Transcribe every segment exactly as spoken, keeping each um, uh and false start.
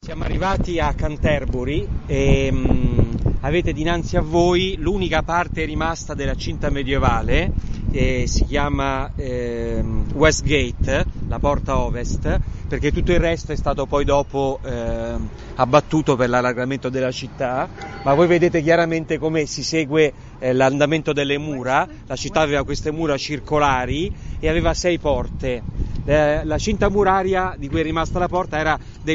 Siamo arrivati a Canterbury e mh, avete dinanzi a voi l'unica parte rimasta della cinta medievale, eh, si chiama eh, Westgate, la porta ovest, perché tutto il resto è stato poi dopo eh, abbattuto per l'allargamento della città, ma voi vedete chiaramente come si segue eh, l'andamento delle mura. La città aveva queste mura circolari e aveva sei porte. La cinta muraria di cui è rimasta la porta era del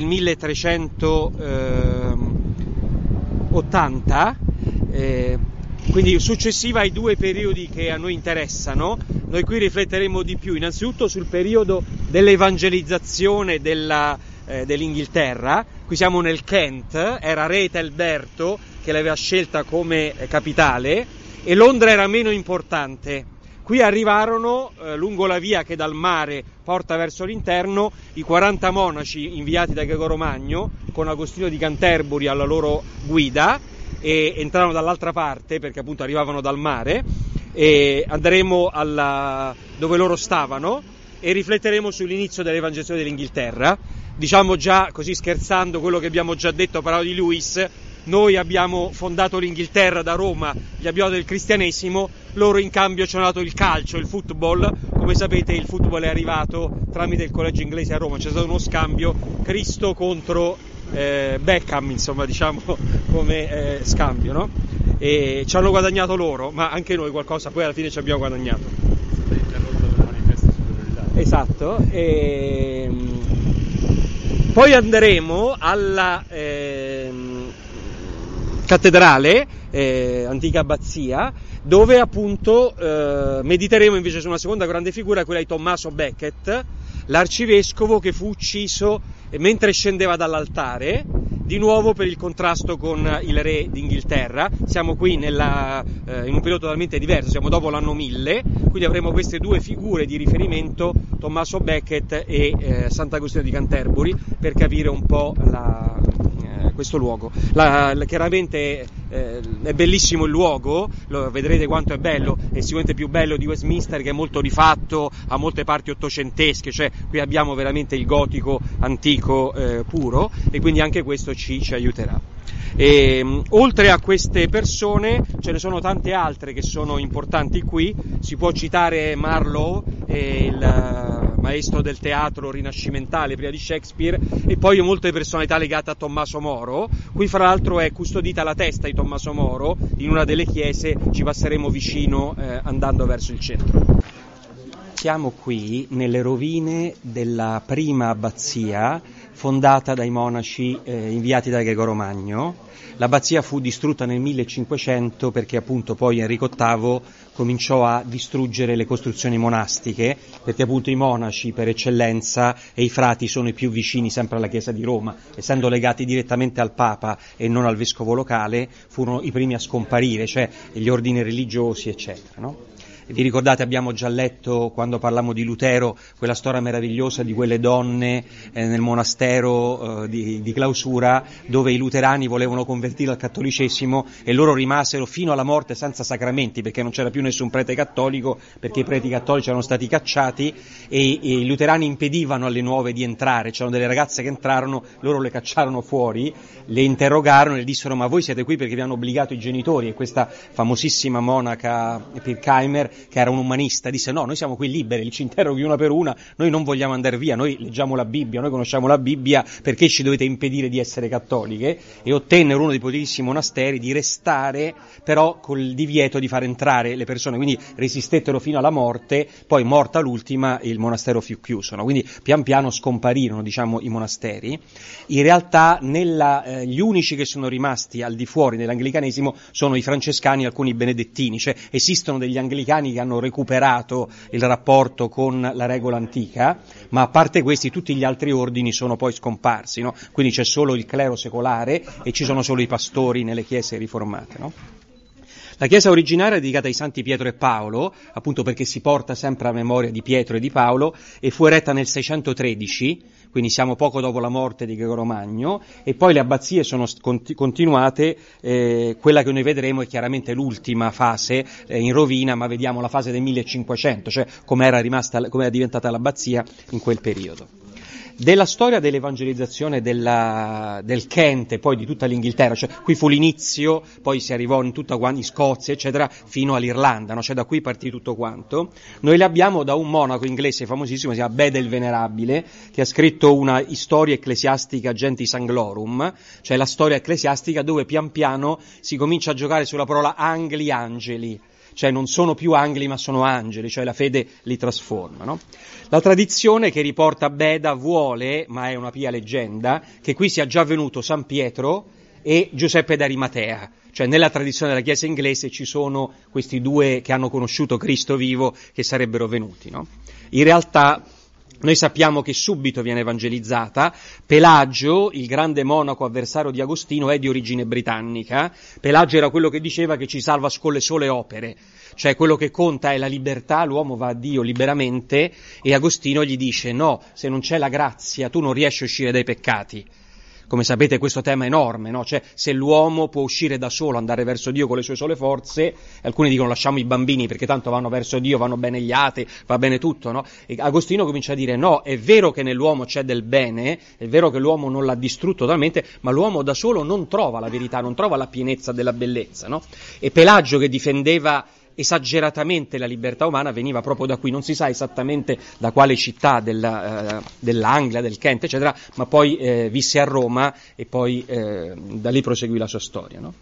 milletrecentottanta, eh, quindi successiva ai due periodi che a noi interessano. Noi qui rifletteremo di più innanzitutto sul periodo dell'evangelizzazione della, eh, dell'Inghilterra. Qui siamo nel Kent, era re Ethelberto che l'aveva scelta come capitale e Londra era meno importante. Qui arrivarono, eh, lungo la via che dal mare porta verso l'interno, i quaranta monaci inviati da Gregorio Magno, con Agostino di Canterbury alla loro guida, e entrarono dall'altra parte perché appunto arrivavano dal mare, e andremo alla, dove loro stavano e rifletteremo sull'inizio dell'evangelizzazione dell'Inghilterra. Diciamo già, così scherzando, quello che abbiamo già detto a parola di Lewis: noi abbiamo fondato l'Inghilterra da Roma, gli abbiamo dato il cristianesimo, loro in cambio ci hanno dato il calcio, il football. Come sapete il football è arrivato tramite il collegio inglese a Roma, c'è stato uno scambio, Cristo contro eh, Beckham, insomma, diciamo come eh, scambio, no? E ci hanno guadagnato loro, ma anche noi qualcosa poi alla fine ci abbiamo guadagnato. Esatto. E poi andremo alla eh, cattedrale, eh, antica abbazia, dove appunto eh, mediteremo invece su una seconda grande figura, quella di Tommaso Becket, l'arcivescovo che fu ucciso mentre scendeva dall'altare, di nuovo per il contrasto con il re d'Inghilterra. Siamo qui nella, eh, in un periodo totalmente diverso, siamo dopo l'anno mille, quindi avremo queste due figure di riferimento, Tommaso Becket e eh, Sant'Agostino di Canterbury, per capire un po' la, eh, questo luogo. La, la, chiaramente eh, è bellissimo il luogo, lo, vedrete quanto è bello, è sicuramente più bello di Westminster, che è molto rifatto, ha molte parti ottocentesche, cioè qui abbiamo veramente il gotico antico eh, puro, e quindi anche questo ci, ci aiuterà. E, um, oltre a queste persone ce ne sono tante altre che sono importanti qui. Si può citare Marlowe, eh, il uh, maestro del teatro rinascimentale prima di Shakespeare, e poi molte personalità legate a Tommaso Moro. Qui fra l'altro è custodita la testa di Tommaso Moro in una delle chiese, ci passeremo vicino eh, andando verso il centro. Siamo qui nelle rovine della prima abbazia fondata dai monaci eh, inviati da Gregorio Magno. L'abbazia fu distrutta nel millecinquecento perché appunto poi Enrico ottavo cominciò a distruggere le costruzioni monastiche, perché appunto i monaci per eccellenza e i frati sono i più vicini sempre alla Chiesa di Roma, essendo legati direttamente al Papa e non al vescovo locale, furono i primi a scomparire, cioè gli ordini religiosi eccetera, no? Vi ricordate, abbiamo già letto quando parlammo di Lutero quella storia meravigliosa di quelle donne eh, nel monastero eh, di, di clausura, dove i luterani volevano convertirlo al cattolicesimo e loro rimasero fino alla morte senza sacramenti, perché non c'era più nessun prete cattolico, perché i preti cattolici erano stati cacciati e, e i luterani impedivano alle nuove di entrare. C'erano delle ragazze che entrarono, loro le cacciarono fuori, le interrogarono e le dissero: ma voi siete qui perché vi hanno obbligato i genitori? E questa famosissima monaca Pirkheimer, che era un umanista, disse: no, noi siamo qui liberi, ci interroghi una per una, noi non vogliamo andare via, noi leggiamo la Bibbia, noi conosciamo la Bibbia, perché ci dovete impedire di essere cattoliche? E ottennero uno dei pochissimi monasteri di restare, però col divieto di far entrare le persone, quindi resistettero fino alla morte. Poi, morta l'ultima, il monastero fu chiuso, no? Quindi pian piano scomparirono, diciamo, i monasteri. In realtà nella, eh, gli unici che sono rimasti al di fuori dell'anglicanesimo sono i francescani e alcuni benedettini, cioè esistono degli anglicani che hanno recuperato il rapporto con la regola antica, ma a parte questi tutti gli altri ordini sono poi scomparsi, no? Quindi c'è solo il clero secolare e ci sono solo i pastori nelle chiese riformate, no? La chiesa originaria è dedicata ai santi Pietro e Paolo, appunto perché si porta sempre a memoria di Pietro e di Paolo, e fu eretta nel seicentotredici, quindi siamo poco dopo la morte di Gregorio Magno, e poi le abbazie sono continuate. Eh, quella che noi vedremo è chiaramente l'ultima fase eh, in rovina, ma vediamo la fase del millecinquecento, cioè come era rimasta, come era diventata l'abbazia in quel periodo. Della storia dell'evangelizzazione della, del Kent e poi di tutta l'Inghilterra, cioè qui fu l'inizio, poi si arrivò in tutta in Scozia, eccetera, fino all'Irlanda, no? Cioè da qui partì tutto quanto. Noi le abbiamo da un monaco inglese famosissimo, si chiama Beda il Venerabile, che ha scritto una storia ecclesiastica Gentis Anglorum, cioè la storia ecclesiastica dove pian piano si comincia a giocare sulla parola angli, angeli. Cioè non sono più angeli ma sono angeli, cioè la fede li trasforma, no? La tradizione che riporta Beda vuole, ma è una pia leggenda, che qui sia già venuto San Pietro e Giuseppe d'Arimatea, cioè nella tradizione della Chiesa inglese ci sono questi due che hanno conosciuto Cristo vivo che sarebbero venuti, no? In realtà noi sappiamo che subito viene evangelizzata. Pelagio, il grande monaco avversario di Agostino, è di origine britannica. Pelagio era quello che diceva che ci salva con le sole opere, cioè quello che conta è la libertà, l'uomo va a Dio liberamente, e Agostino gli dice no, se non c'è la grazia tu non riesci a uscire dai peccati. Come sapete questo tema è enorme, no? Cioè se l'uomo può uscire da solo, andare verso Dio con le sue sole forze, alcuni dicono lasciamo i bambini perché tanto vanno verso Dio, vanno bene gli atei, va bene tutto, no? E Agostino comincia a dire no, è vero che nell'uomo c'è del bene, è vero che l'uomo non l'ha distrutto totalmente, ma l'uomo da solo non trova la verità, non trova la pienezza della bellezza, no? E Pelagio, che difendeva esageratamente la libertà umana, veniva proprio da qui, non si sa esattamente da quale città della, eh, dell'Anglia, del Kent, eccetera, ma poi eh, visse a Roma e poi eh, da lì proseguì la sua storia, no?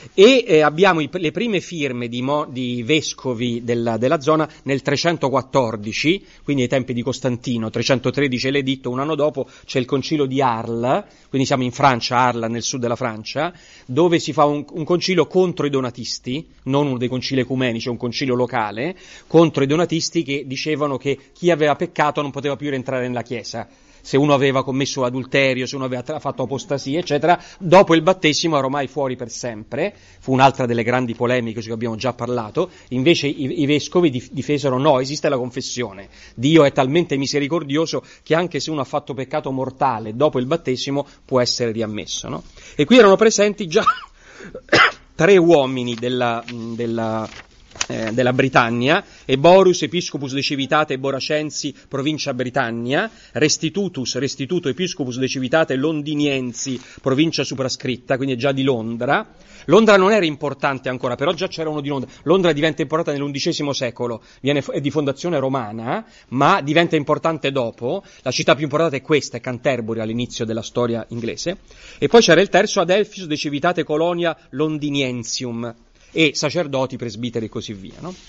E eh, abbiamo i, le prime firme di, mo, di vescovi della, della zona nel trecentoquattordici, quindi ai tempi di Costantino, trecentotredici è l'editto, un anno dopo c'è il concilio di Arles, quindi siamo in Francia, Arles nel sud della Francia, dove si fa un, un concilio contro i donatisti, non uno dei concili ecumenici, un concilio locale, contro i donatisti che dicevano che chi aveva peccato non poteva più rientrare nella Chiesa. Se uno aveva commesso adulterio, se uno aveva tra- fatto apostasia, eccetera, dopo il battesimo era ormai fuori per sempre. Fu un'altra delle grandi polemiche di cui abbiamo già parlato. Invece i, i vescovi dif- difesero no, esiste la confessione. Dio è talmente misericordioso che anche se uno ha fatto peccato mortale dopo il battesimo può essere riammesso, no? E qui erano presenti già tre uomini della... della Eh, della Britannia, Eborus, Episcopus de Civitate Boracensi, provincia Britannia, Restitutus, Restituto, Episcopus de Civitate Londiniensi, provincia suprascritta, quindi è già di Londra. Londra non era importante ancora, però già c'era uno di Londra. Londra diventa importante nell'undicesimo secolo, viene, è di fondazione romana, ma diventa importante dopo. La città più importante è questa, è Canterbury all'inizio della storia inglese. E poi c'era il terzo, Adelphis de Civitate Colonia Londiniensium, e sacerdoti, presbiteri e così via, no?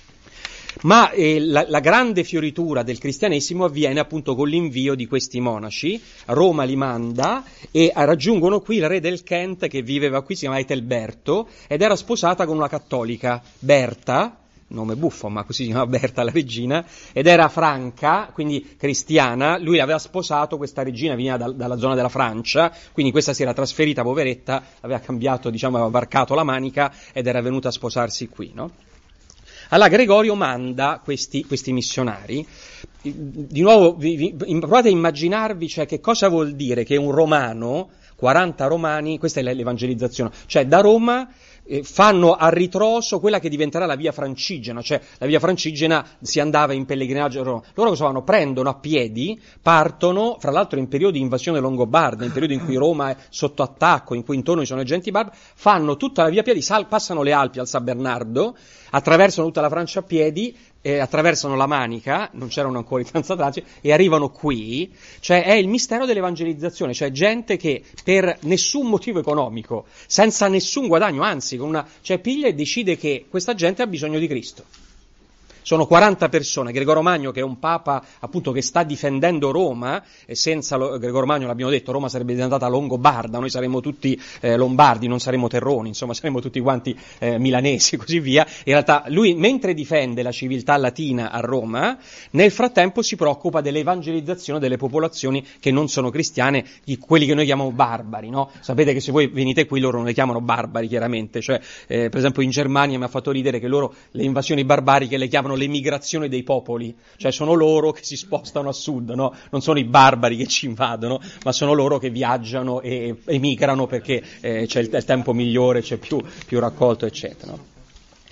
Ma eh, la, la grande fioritura del cristianesimo avviene appunto con l'invio di questi monaci. Roma li manda e raggiungono qui il re del Kent che viveva qui, si chiama Ethelberto, ed era sposata con una cattolica, Berta, nome buffo, ma così si chiama Berta la regina, ed era franca, quindi cristiana. Lui aveva sposato questa regina, veniva da, dalla zona della Francia, quindi questa si era trasferita, poveretta, aveva cambiato, diciamo, aveva varcato la manica ed era venuta a sposarsi qui, no? Allora Gregorio manda questi, questi missionari. Di nuovo vi, vi, provate a immaginarvi, cioè, che cosa vuol dire che un romano, quaranta romani, questa è l'evangelizzazione, cioè da Roma eh, fanno a ritroso quella che diventerà la via francigena, cioè la via francigena si andava in pellegrinaggio a Roma. Loro cosa fanno? Prendono a piedi, partono, fra l'altro in periodi di invasione longobarda, in periodi in cui Roma è sotto attacco, in cui intorno ci sono i genti barbari, fanno tutta la via a piedi, sal- passano le Alpi al San Bernardo, attraversano tutta la Francia a piedi, eh, attraversano la Manica, non c'erano ancora i transatlantici, e arrivano qui. Cioè è il mistero dell'evangelizzazione, cioè gente che per nessun motivo economico, senza nessun guadagno, anzi con una, cioè piglia e decide che questa gente ha bisogno di Cristo. Sono quaranta persone. Gregorio Magno, che è un papa appunto che sta difendendo Roma, e senza lo, Gregorio Magno, l'abbiamo detto, Roma sarebbe diventata longobarda, noi saremmo tutti eh, lombardi, non saremmo terroni, insomma saremmo tutti quanti eh, milanesi e così via. In realtà lui, mentre difende la civiltà latina a Roma, nel frattempo si preoccupa dell'evangelizzazione delle popolazioni che non sono cristiane, di quelli che noi chiamiamo barbari, no? Sapete che se voi venite qui loro non le chiamano barbari, chiaramente, cioè eh, per esempio in Germania mi ha fatto ridere che loro le invasioni barbariche le chiamano l'emigrazione dei popoli, cioè sono loro che si spostano a sud, no? Non sono i barbari che ci invadono, ma sono loro che viaggiano e emigrano perché eh, c'è il, il tempo migliore, c'è più, più raccolto, eccetera, no?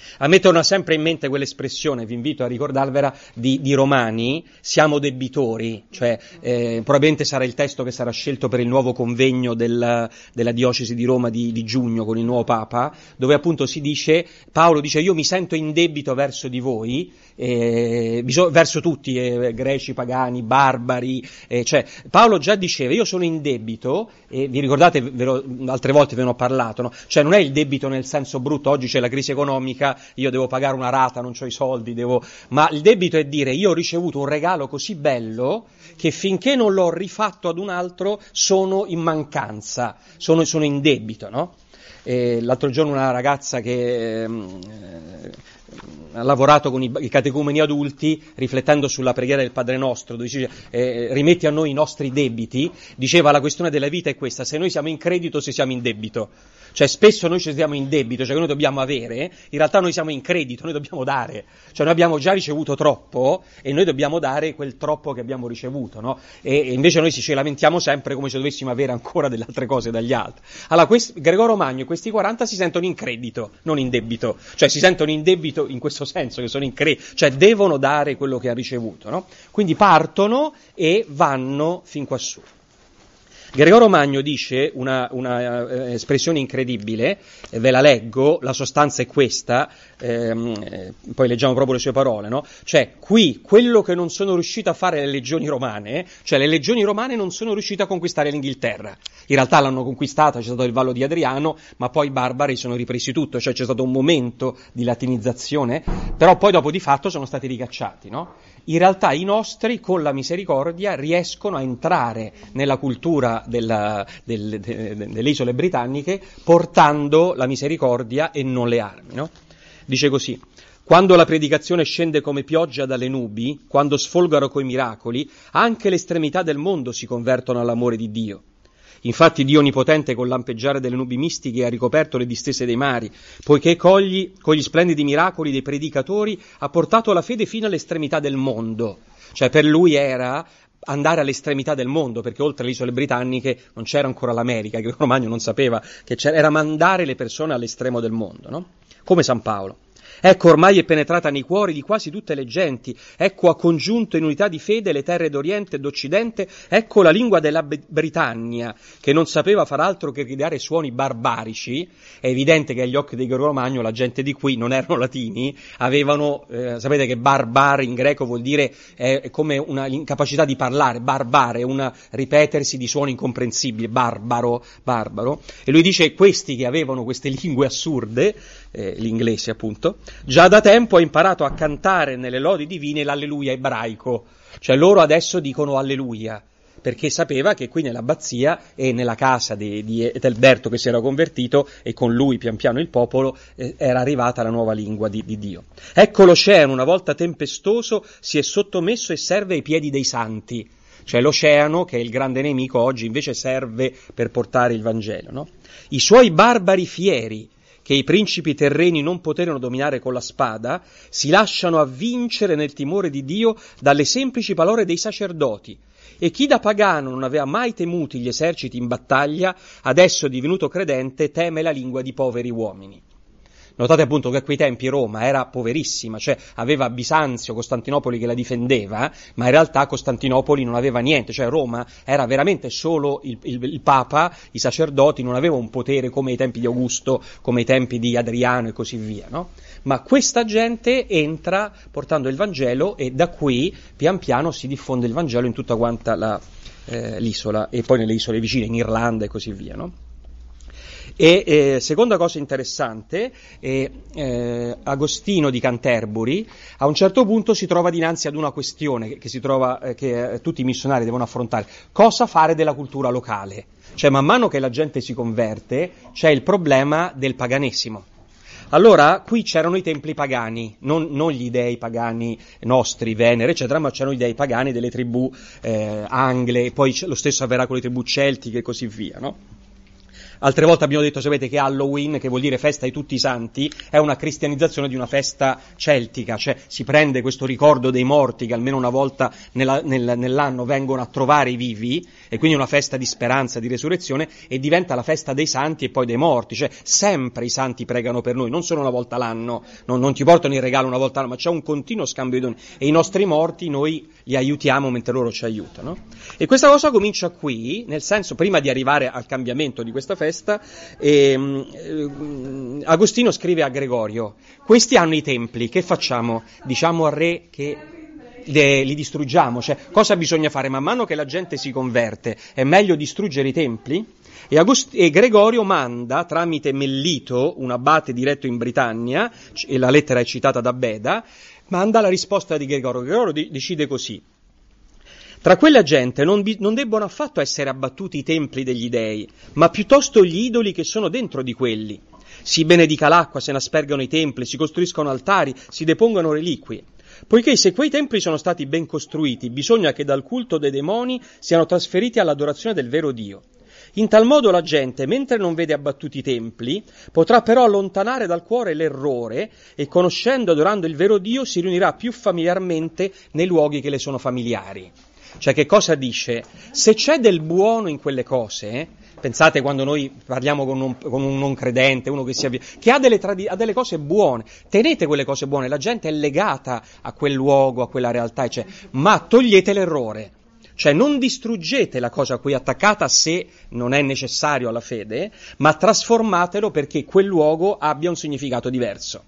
A me torna sempre in mente quell'espressione, vi invito a ricordarvela, di, di Romani, siamo debitori, cioè eh, probabilmente sarà il testo che sarà scelto per il nuovo convegno del, della diocesi di Roma di, di giugno con il nuovo Papa, dove appunto si dice, Paolo dice io mi sento in debito verso di voi, eh, verso tutti, eh, greci, pagani, barbari, eh, cioè Paolo già diceva io sono in debito, e vi ricordate, ve lo, altre volte ve ne ho parlato, no? Cioè non è il debito nel senso brutto, oggi c'è la crisi economica, io devo pagare una rata, non ho i soldi, devo... ma il debito è dire io ho ricevuto un regalo così bello che finché non l'ho rifatto ad un altro sono in mancanza, sono, sono in debito, no? E l'altro giorno una ragazza che eh, ha lavorato con i, i catecumeni adulti, riflettendo sulla preghiera del Padre Nostro, dove dice eh, rimetti a noi i nostri debiti, diceva la questione della vita è questa, se noi siamo in credito o se siamo in debito. Cioè spesso noi ci siamo in debito, cioè che noi dobbiamo avere, in realtà noi siamo in credito, noi dobbiamo dare, cioè noi abbiamo già ricevuto troppo e noi dobbiamo dare quel troppo che abbiamo ricevuto, no? E, e invece noi ci lamentiamo sempre come se dovessimo avere ancora delle altre cose dagli altri. Allora questi, Gregorio Magno e questi quaranta si sentono in credito, non in debito, cioè si sentono in debito in questo senso che sono in credito, cioè devono dare quello che ha ricevuto, no? Quindi partono e vanno fin quassù. Gregorio Magno dice una, una eh, espressione incredibile, eh, ve la leggo, la sostanza è questa, ehm, eh, poi leggiamo proprio le sue parole, no? Cioè, qui quello che non sono riuscite a fare le legioni romane, cioè le legioni romane non sono riuscite a conquistare l'Inghilterra, in realtà l'hanno conquistata, c'è stato il Vallo di Adriano, ma poi i barbari sono ripresi tutto, cioè c'è stato un momento di latinizzazione, però poi dopo di fatto sono stati ricacciati, no? In realtà i nostri, con la misericordia, riescono a entrare nella cultura della, del, de, de, delle isole britanniche portando la misericordia e non le armi, no? Dice così: quando la predicazione scende come pioggia dalle nubi, quando sfolgano coi miracoli, anche le estremità del mondo si convertono all'amore di Dio. Infatti Dio Onnipotente col lampeggiare delle nubi mistiche ha ricoperto le distese dei mari, poiché cogli, con gli splendidi miracoli dei predicatori ha portato la fede fino all'estremità del mondo. Cioè per lui era andare all'estremità del mondo, perché oltre alle isole britanniche non c'era ancora l'America, che Gregorio Magno non sapeva che c'era, era mandare le persone all'estremo del mondo, no? Come San Paolo. Ecco ormai è penetrata nei cuori di quasi tutte le genti, ecco ha congiunto in unità di fede le terre d'Oriente e d'Occidente, ecco la lingua della Britannia, che non sapeva far altro che gridare suoni barbarici. È evidente che agli occhi di Gregorio Magno la gente di qui non erano latini, avevano, eh, sapete che barbar in greco vuol dire eh, come una incapacità di parlare, barbare, un ripetersi di suoni incomprensibili, barbaro, barbaro, e lui dice questi che avevano queste lingue assurde, eh, l'inglese appunto, già da tempo ha imparato a cantare nelle lodi divine l'alleluia ebraico, cioè loro adesso dicono alleluia, perché sapeva che qui nell'abbazia e nella casa di, di Etelberto che si era convertito e con lui pian piano il popolo eh, era arrivata la nuova lingua di, di Dio. Ecco l'oceano una volta tempestoso si è sottomesso e serve ai piedi dei santi, cioè l'oceano che è il grande nemico oggi invece serve per portare il Vangelo, no? I suoi barbari fieri che i principi terreni non poterono dominare con la spada, si lasciano avvincere nel timore di Dio dalle semplici parole dei sacerdoti. E chi da pagano non aveva mai temuti gli eserciti in battaglia, adesso divenuto credente teme la lingua di poveri uomini. Notate appunto che a quei tempi Roma era poverissima, cioè aveva Bisanzio, Costantinopoli che la difendeva, ma in realtà Costantinopoli non aveva niente, cioè Roma era veramente solo il, il, il Papa, i sacerdoti, non aveva un potere come ai tempi di Augusto, come ai tempi di Adriano e così via, no? Ma questa gente entra portando il Vangelo e da qui pian piano si diffonde il Vangelo in tutta quanta la, eh, l'isola e poi nelle isole vicine, in Irlanda e così via, no? E eh, seconda cosa interessante, eh, eh, Agostino di Canterbury a un certo punto si trova dinanzi ad una questione che, che, si trova, eh, che eh, tutti i missionari devono affrontare: cosa fare della cultura locale? Cioè man mano che la gente si converte c'è il problema del paganesimo. Allora, qui c'erano i templi pagani, non, non gli dei pagani nostri, Venere, eccetera, ma c'erano i dei pagani delle tribù eh, angle, poi lo stesso avverrà con le tribù celtiche e così via, no? Altre volte abbiamo detto, sapete, che Halloween, che vuol dire festa di tutti i santi, è una cristianizzazione di una festa celtica, cioè si prende questo ricordo dei morti che almeno una volta nella, nel, nell'anno vengono a trovare i vivi, e quindi una festa di speranza, di resurrezione, e diventa la festa dei santi e poi dei morti, cioè sempre i santi pregano per noi, non solo una volta l'anno, non, non ti portano il regalo una volta l'anno, ma c'è un continuo scambio di doni, e i nostri morti noi li aiutiamo mentre loro ci aiutano. E questa cosa comincia qui, nel senso, prima di arrivare al cambiamento di questa festa, E, um, Agostino scrive a Gregorio: questi hanno i templi, che facciamo? Diciamo al re che le, li distruggiamo, cioè cosa bisogna fare? Man mano che la gente si converte è meglio distruggere i templi? E, Agost- e Gregorio manda tramite Mellito, un abate diretto in Britannia, e la lettera è citata da Beda, manda la risposta di Gregorio. Gregorio di- decide così: tra quella gente non, bi- non debbono affatto essere abbattuti i templi degli dei, ma piuttosto gli idoli che sono dentro di quelli. Si benedica l'acqua, se ne aspergano i templi, si costruiscono altari, si depongono reliquie. Poiché se quei templi sono stati ben costruiti, bisogna che dal culto dei demoni siano trasferiti all'adorazione del vero Dio. In tal modo la gente, mentre non vede abbattuti i templi, potrà però allontanare dal cuore l'errore e, conoscendo e adorando il vero Dio, si riunirà più familiarmente nei luoghi che le sono familiari. Cioè, che cosa dice? Se c'è del buono in quelle cose, pensate quando noi parliamo con un, con un non credente, uno che, sia, che ha, delle tradi- ha delle cose buone, tenete quelle cose buone, la gente è legata a quel luogo, a quella realtà, cioè, ma togliete l'errore. Cioè non distruggete la cosa a cui è attaccata se non è necessario alla fede, ma trasformatelo perché quel luogo abbia un significato diverso.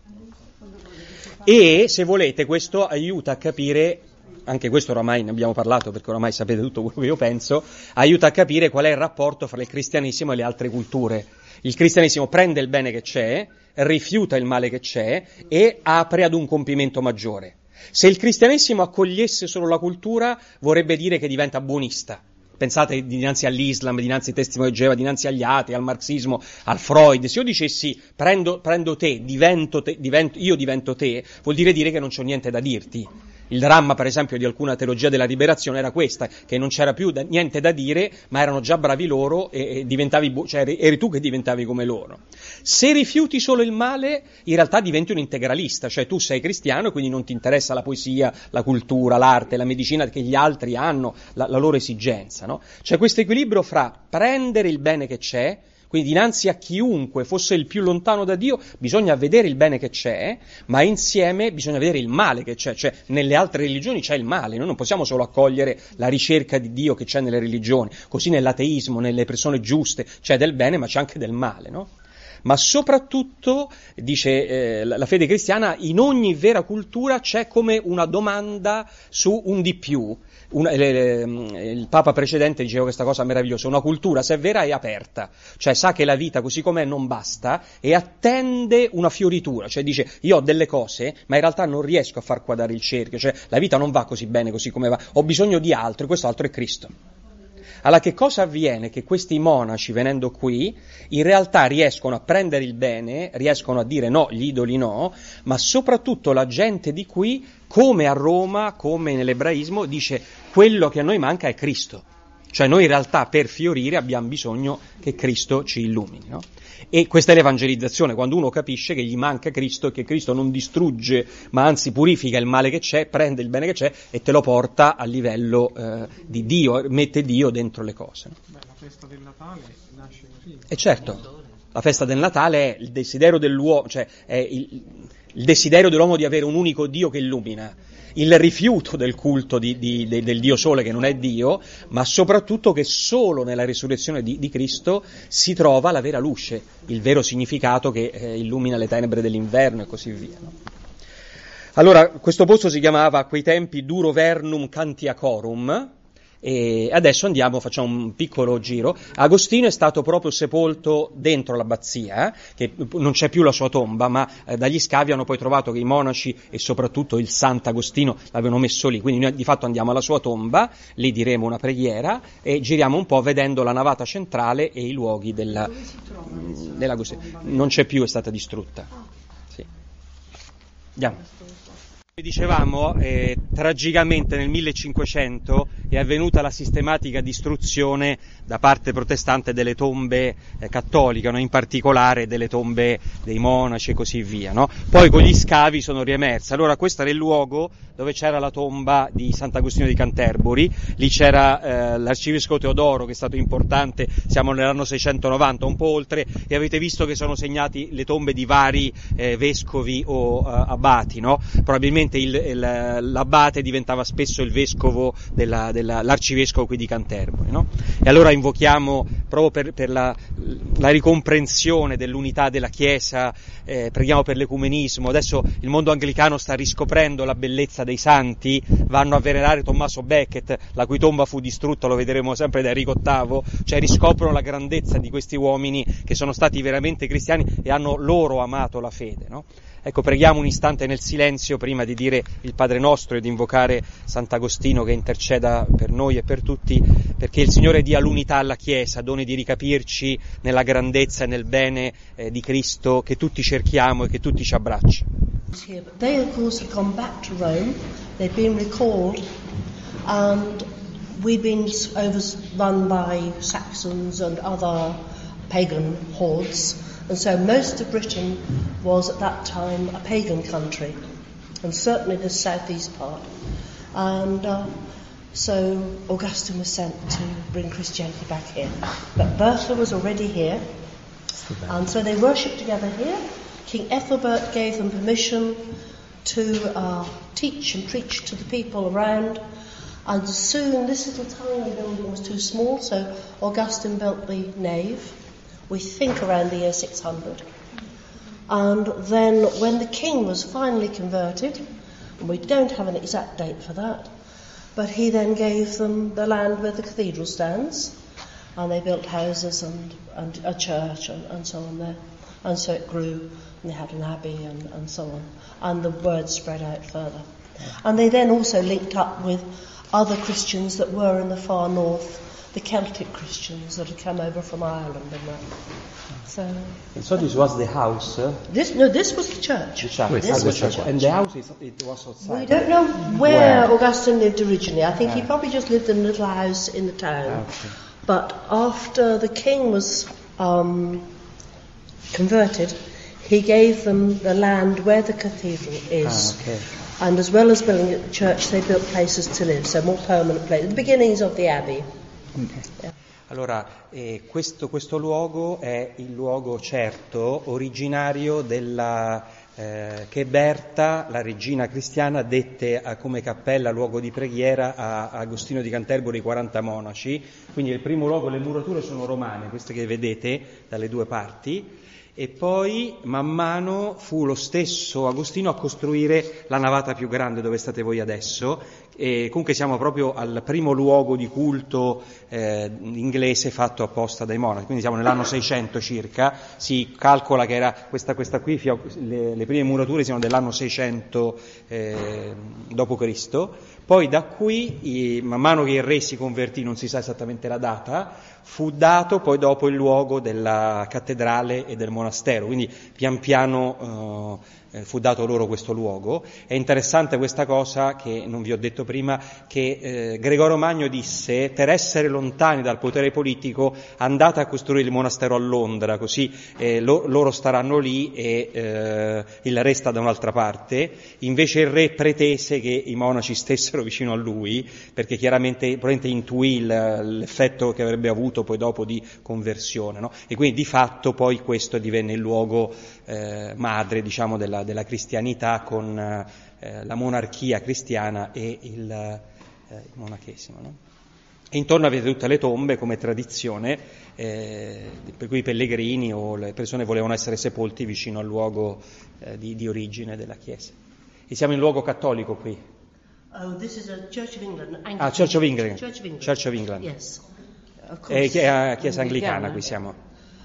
E, se volete, questo aiuta a capire, anche questo oramai ne abbiamo parlato perché oramai sapete tutto quello che io penso, aiuta a capire qual è il rapporto fra il cristianesimo e le altre culture. Il cristianesimo prende il bene che c'è, rifiuta il male che c'è e apre ad un compimento maggiore. Se il cristianesimo accogliesse solo la cultura, vorrebbe dire che diventa buonista. Pensate dinanzi all'Islam, dinanzi ai testimoni di Geova, dinanzi agli atei, al marxismo, al Freud. Se io dicessi prendo, prendo te, divento te, divento, io divento te, vuol dire dire che non c'ho niente da dirti. Il dramma, per esempio, di alcuna teologia della liberazione era questa, che non c'era più da, niente da dire, ma erano già bravi loro e, e diventavi, bu- cioè eri, eri tu che diventavi come loro. Se rifiuti solo il male, in realtà diventi un integralista, cioè tu sei cristiano e quindi non ti interessa la poesia, la cultura, l'arte, la medicina che gli altri hanno, la, la loro esigenza, no? C'è questo equilibrio fra prendere il bene che c'è, quindi dinanzi a chiunque fosse il più lontano da Dio bisogna vedere il bene che c'è, ma insieme bisogna vedere il male che c'è, cioè nelle altre religioni c'è il male, noi non possiamo solo accogliere la ricerca di Dio che c'è nelle religioni, così nell'ateismo, nelle persone giuste c'è del bene ma c'è anche del male, no? Ma soprattutto, dice eh, la fede cristiana, in ogni vera cultura c'è come una domanda su un di più. Una, le, le, il Papa precedente diceva questa cosa meravigliosa: una cultura, se è vera, è aperta, cioè sa che la vita così com'è non basta e attende una fioritura, cioè dice io ho delle cose ma in realtà non riesco a far quadrare il cerchio, cioè la vita non va così bene così come va, ho bisogno di altro e questo altro è Cristo. Allora che cosa avviene? Che questi monaci, venendo qui, in realtà riescono a prendere il bene, riescono a dire no, gli idoli no, ma soprattutto la gente di qui, come a Roma, come nell'ebraismo, dice quello che a noi manca è Cristo. Cioè noi in realtà per fiorire abbiamo bisogno che Cristo ci illumini, no? E questa è l'evangelizzazione, quando uno capisce che gli manca Cristo e che Cristo non distrugge, ma anzi purifica il male che c'è, prende il bene che c'è e te lo porta a livello eh, di Dio, mette Dio dentro le cose. No? Beh, la festa del Natale nasce così. E certo, la festa del Natale è il desiderio dell'uomo, cioè è il, il desiderio dell'uomo di avere un unico Dio che illumina, il rifiuto del culto di, di, de, del Dio Sole che non è Dio, ma soprattutto che solo nella risurrezione di, di Cristo si trova la vera luce, il vero significato che eh, illumina le tenebre dell'inverno e così via. No? Allora, questo posto si chiamava a quei tempi Duro Vernum Cantiacorum, e adesso andiamo, facciamo un piccolo giro. Agostino è stato proprio sepolto dentro l'abbazia, eh, che non c'è più la sua tomba, ma eh, dagli scavi hanno poi trovato che i monaci e soprattutto il Sant'Agostino l'avevano messo lì, quindi noi di fatto andiamo alla sua tomba, lì diremo una preghiera e giriamo un po' vedendo la navata centrale e i luoghi della, dell'Agostino. Non c'è più, è stata distrutta. Sì. Andiamo. Come dicevamo, eh, tragicamente nel millecinquecento è avvenuta la sistematica distruzione da parte protestante delle tombe eh, cattoliche, no? In particolare delle tombe dei monaci e così via. No? Poi con gli scavi sono riemerse. Allora questo era il luogo dove c'era la tomba di Sant'Agostino di Canterbury, lì c'era eh, l'arcivescovo Teodoro, che è stato importante, siamo nell'anno seicentonovanta, un po' oltre, e avete visto che sono segnati le tombe di vari eh, vescovi o eh, abati, no? Probabilmente Il, il, l'abate diventava spesso il vescovo della, della, l'arcivescovo qui di Canterbury, no? E allora invochiamo proprio per, per la, la ricomprensione dell'unità della Chiesa, eh, preghiamo per l'ecumenismo. Adesso il mondo anglicano sta riscoprendo la bellezza dei santi, vanno a venerare Tommaso Becket, la cui tomba fu distrutta, lo vedremo sempre da Enrico ottavo, cioè riscoprono la grandezza di questi uomini che sono stati veramente cristiani e hanno loro amato la fede, no? Ecco, preghiamo un istante nel silenzio prima di dire il Padre Nostro e di invocare Sant'Agostino che interceda per noi e per tutti, perché il Signore dia l'unità alla Chiesa, doni di ricapirci nella grandezza e nel bene eh, di Cristo che tutti cerchiamo e che tutti ci abbraccia. They of course have gone back to Rome, they've been recalled and we've been overrun by Saxons and other pagan hordes. And so most of Britain was at that time a pagan country, and certainly the southeast part. And uh, so Augustine was sent to bring Christianity back here. But Bertha was already here, and so they worshipped together here. King Ethelbert gave them permission to uh, teach and preach to the people around. And soon this little tiny building was too small, so Augustine built the nave. We think around the year six hundred. And then when the king was finally converted, and we don't have an exact date for that, but he then gave them the land where the cathedral stands, and they built houses and, and a church and, and so on there. And so it grew, and they had an abbey and, and so on. And the word spread out further. And they then also linked up with other Christians that were in the far north, the Celtic Christians that had come over from Ireland and that. So, and so this was the house? Uh, this no, this was the church. The church. This was was the church. church. And the house, is, it was outside? We don't know where, where? Augustine lived originally. I think yeah. he probably just lived in a little house in the town. Okay. But after the king was um, converted, he gave them the land where the cathedral is. Ah, okay. And as well as building a church, they built places to live, so more permanent places. The beginnings of the abbey. Okay. Yeah. Allora, eh, questo, questo luogo è il luogo certo, originario della eh, che Berta, la regina cristiana, dette a, come cappella, luogo di preghiera a, a Agostino di Canterbury, quaranta monaci. Quindi il primo luogo, le murature sono romane, queste che vedete dalle due parti. E poi man mano fu lo stesso Agostino a costruire la navata più grande dove state voi adesso, e comunque siamo proprio al primo luogo di culto eh, inglese fatto apposta dai monaci, quindi siamo nell'anno seicento circa, si calcola che era questa, questa qui, le, le prime murature siano dell'anno seicento eh, dopo Cristo. Poi da qui, man mano che il re si convertì, non si sa esattamente la data, fu dato poi dopo il luogo della cattedrale e del monastero, quindi pian piano eh, fu dato loro questo luogo. È interessante questa cosa che non vi ho detto prima, che eh, Gregorio Magno disse: per essere lontani dal potere politico andate a costruire il monastero a Londra, così eh, lo, loro staranno lì e eh, il re sta da un'altra parte. Invece il re pretese che i monaci stessero vicino a lui, perché chiaramente probabilmente intuì il, l'effetto che avrebbe avuto poi dopo di conversione, no? E quindi di fatto poi questo divenne il luogo eh, madre, diciamo, della, della cristianità, con eh, la monarchia cristiana e il, eh, il monachesimo, no? E intorno avete tutte le tombe come tradizione, eh, per cui i pellegrini o le persone volevano essere sepolti vicino al luogo eh, di, di origine della Chiesa. E siamo in luogo cattolico qui. Oh, this is a Church of England. Anglican. Ah, Church of England. Church of England. Church of England. Yes. E che è Chiesa Anglicana, qui siamo.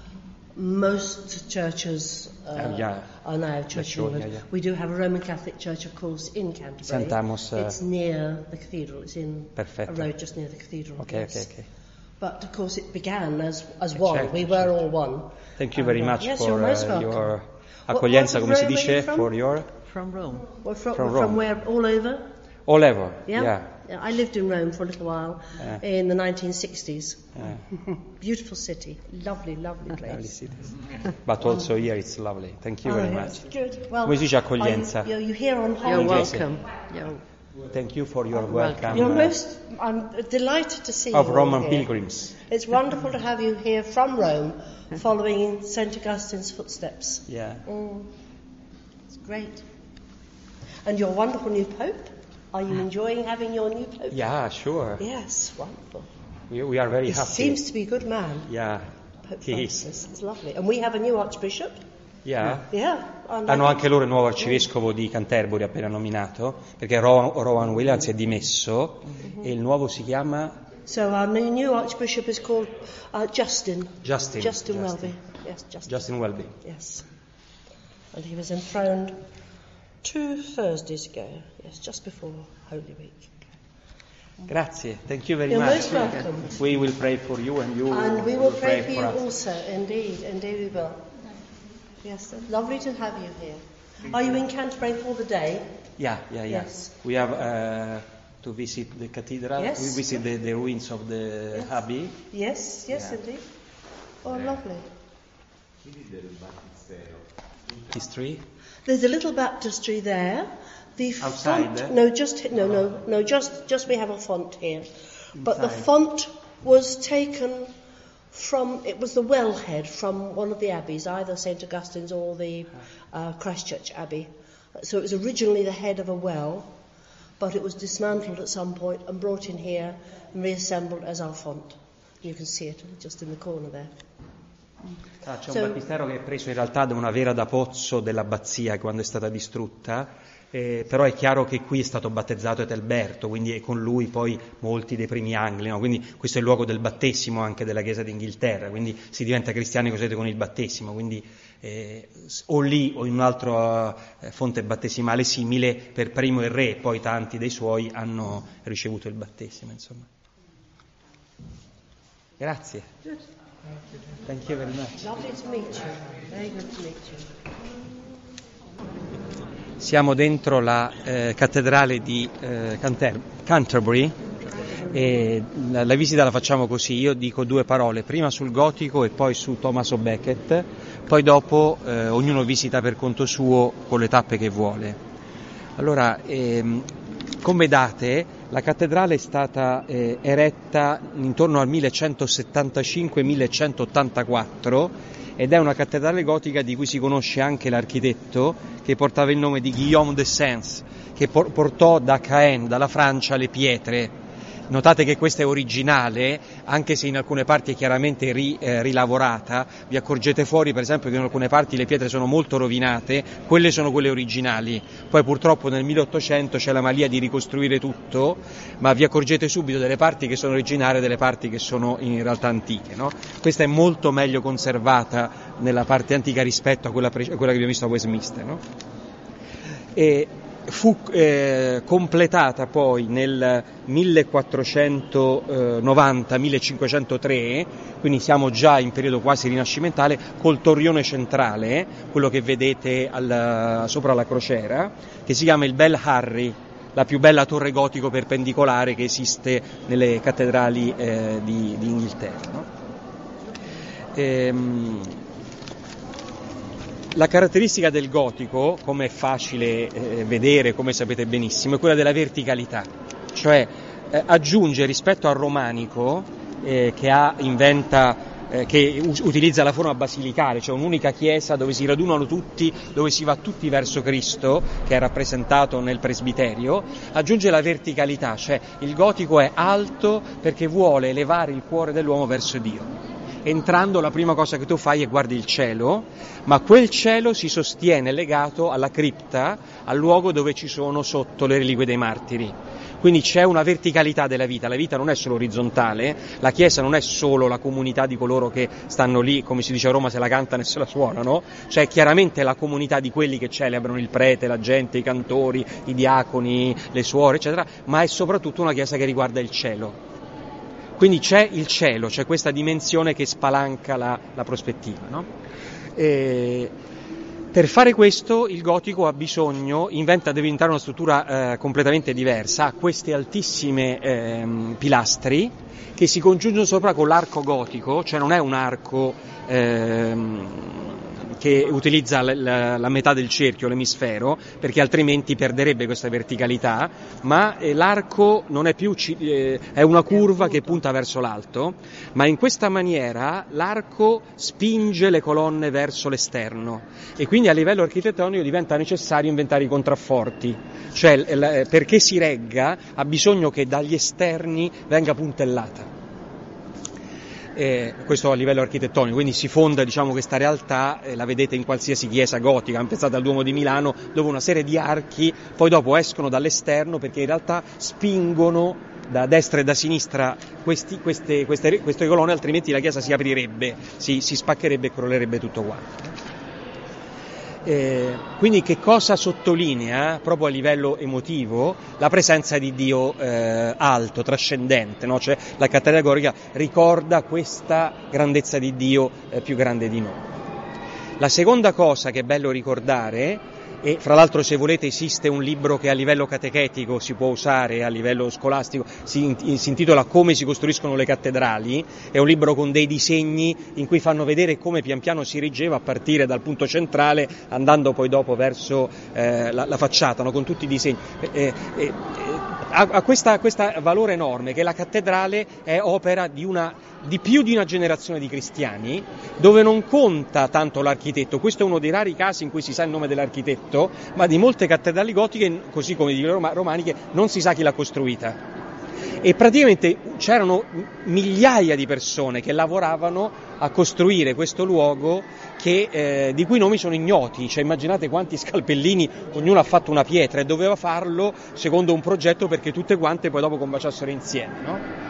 Most churches uh, uh, yeah. are now Church of England. Yeah, yeah. We do have a Roman Catholic church, of course, in Canterbury. Saint Amos. Uh, it's near the cathedral. It's in perfetto. a road just near the cathedral. Okay, yes. okay, okay. But of course, it began as as one. Certo, we were certo. all one. Thank you very and, uh, much yes, for you're most uh, welcome. your Accoglienza, What- come si what dice, Rome are you from? for your... From Rome. Well, from, From from Rome. where? All over? All over, Yeah? yeah. Yeah, I lived in Rome for a little while Yeah. in the nineteen sixties. yeah. Beautiful city. Lovely, lovely place. Lovely cities. But also here it's lovely. Thank you Oh, very yes, much. good. Well, Come si dice are accoglienza? You, you're here on You're holiday. welcome. You're Thank you for your welcome. welcome. You're uh, most. I'm delighted to see of you all Roman here. pilgrims. It's wonderful to have you here from Rome, following in Saint Augustine's footsteps. Yeah. Mm. It's great. And your wonderful new Pope. Are you enjoying having your new Pope? Yeah, sure. Yes, wonderful. We, we are very He happy. seems to be a good man, Yeah. Pope He is. Francis. It's lovely. And we have a new Archbishop. Yeah. Yeah. and Hanno I- anche loro il nuovo arcivescovo di Canterbury appena nominato, perché Rowan, Rowan Williams è dimesso e il nuovo si chiama So our new, new Archbishop is called uh, Justin. Justin. Justin Welby. Yes, Justin. Justin Welby. Yes. And he was enthroned two Thursdays ago. Yes, just before Holy Week. Grazie. Thank you very You're much. most welcome. We will pray for you and you And we will pray for you us. also. Indeed, indeed we will. Yes, lovely to have you here. Are you in Canterbury for the day? Yeah, yeah, yeah. Yes. We have uh, to visit the cathedral. Yes. We visit the, the ruins of the Yes. abbey. Yes, yes, Yeah. indeed. Oh, lovely. History. There's a little baptistry there. The Outside font, there? no, just no, no, no, just just we have a font here. But the Inside. font was taken from, it was the wellhead from one of the abbeys, either Saint Augustine's or the uh, Christchurch Abbey. So it was originally the head of a well, but it was dismantled at some point and brought in here and reassembled as our font. You can see it just in the corner there. Ah, c'è So- un battistero che è preso in realtà da una vera da pozzo dell'abbazia quando è stata distrutta, eh, però è chiaro che qui è stato battezzato Ethelberto, quindi è con lui poi molti dei primi angli, no? Quindi questo è il luogo del battesimo anche della Chiesa d'Inghilterra, quindi si diventa cristiani così con il battesimo, quindi eh, o lì o in un'altra eh, fonte battesimale simile, per primo il re e poi tanti dei suoi hanno ricevuto il battesimo, insomma. Grazie. Thank you very much. Lovely to meet you. Very good to meet you. Siamo dentro la eh, cattedrale di eh, Canter- Canterbury e la, la visita la facciamo così, io dico due parole, prima sul gotico e poi su Thomas Becket, poi dopo eh, ognuno visita per conto suo con le tappe che vuole. Allora, ehm, come date, la cattedrale è stata eh, eretta intorno al millecentosettantacinque millecentoottantaquattro ed è una cattedrale gotica di cui si conosce anche l'architetto, che portava il nome di Guillaume de Sens, che por- portò da Caen, dalla Francia, le pietre. Notate che questa è originale, anche se in alcune parti è chiaramente ri, eh, rilavorata. Vi accorgete fuori, per esempio, che in alcune parti le pietre sono molto rovinate, quelle sono quelle originali. Poi purtroppo nel milleottocento c'è la mania di ricostruire tutto, ma vi accorgete subito delle parti che sono originali e delle parti che sono in realtà antiche, no? Questa è molto meglio conservata nella parte antica rispetto a quella, pre- a quella che abbiamo visto a Westminster, no? E fu eh, completata poi nel millequattrocentonovanta millecinquecentotre, quindi siamo già in periodo quasi rinascimentale, col torrione centrale, quello che vedete al, sopra la crociera, che si chiama il Bell Harry, la più bella torre gotico perpendicolare che esiste nelle cattedrali eh, di, di Inghilterra, no? Ehm, La caratteristica del gotico, come è facile eh, vedere, come sapete benissimo, è quella della verticalità, cioè eh, aggiunge rispetto al romanico eh, che ha, inventa, eh, che u- utilizza la forma basilicale, cioè un'unica chiesa dove si radunano tutti, dove si va tutti verso Cristo, che è rappresentato nel presbiterio, aggiunge la verticalità, cioè il gotico è alto perché vuole elevare il cuore dell'uomo verso Dio. Entrando la prima cosa che tu fai è guardi il cielo, ma quel cielo si sostiene legato alla cripta, al luogo dove ci sono sotto le reliquie dei martiri. Quindi c'è una verticalità della vita, la vita non è solo orizzontale, la Chiesa non è solo la comunità di coloro che stanno lì, come si dice a Roma, se la cantano e se la suonano, cioè chiaramente la comunità di quelli che celebrano il prete, la gente, i cantori, i diaconi, le suore, eccetera, ma è soprattutto una Chiesa che riguarda il cielo. Quindi c'è il cielo, c'è questa dimensione che spalanca la, la prospettiva, no? E Per fare questo il gotico ha bisogno, inventa, deve diventare una struttura eh, completamente diversa, ha queste altissime eh, pilastri che si congiungono sopra con l'arco gotico, cioè non è un arco eh, che utilizza la, la, la metà del cerchio, l'emisfero, perché altrimenti perderebbe questa verticalità, ma eh, l'arco non è più, eh, è una curva che punta verso l'alto, ma in questa maniera l'arco spinge le colonne verso l'esterno e quindi a livello architettonico diventa necessario inventare i contrafforti, cioè eh, perché si regga ha bisogno che dagli esterni venga puntellata. Eh, questo a livello architettonico, quindi si fonda, diciamo, questa realtà, eh, la vedete in qualsiasi chiesa gotica, pensate al Duomo di Milano, dove una serie di archi poi dopo escono dall'esterno perché in realtà spingono da destra e da sinistra questi, queste, queste, queste colonne, altrimenti la chiesa si aprirebbe, si, si spaccherebbe e crollerebbe tutto quanto. Eh, quindi che cosa sottolinea proprio a livello emotivo? La presenza di Dio eh, alto, trascendente, no? Cioè la cattedrale gotica ricorda questa grandezza di Dio eh, più grande di noi. La seconda cosa che è bello ricordare, e fra l'altro se volete esiste un libro che a livello catechetico si può usare, a livello scolastico, si, si intitola Come si costruiscono le cattedrali, è un libro con dei disegni in cui fanno vedere come pian piano si erigeva a partire dal punto centrale andando poi dopo verso eh, la, la facciata, no? Con tutti i disegni. Eh, eh, ha, ha questa, questa valore enorme che la cattedrale è opera di una di più di una generazione di cristiani, dove non conta tanto l'architetto, questo è uno dei rari casi in cui si sa il nome dell'architetto, ma di molte cattedrali gotiche, così come di quelle romaniche, non si sa chi l'ha costruita. E praticamente c'erano migliaia di persone che lavoravano a costruire questo luogo che, eh, di cui i nomi sono ignoti, cioè immaginate quanti scalpellini, ognuno ha fatto una pietra e doveva farlo secondo un progetto perché tutte quante poi dopo combaciassero insieme, no?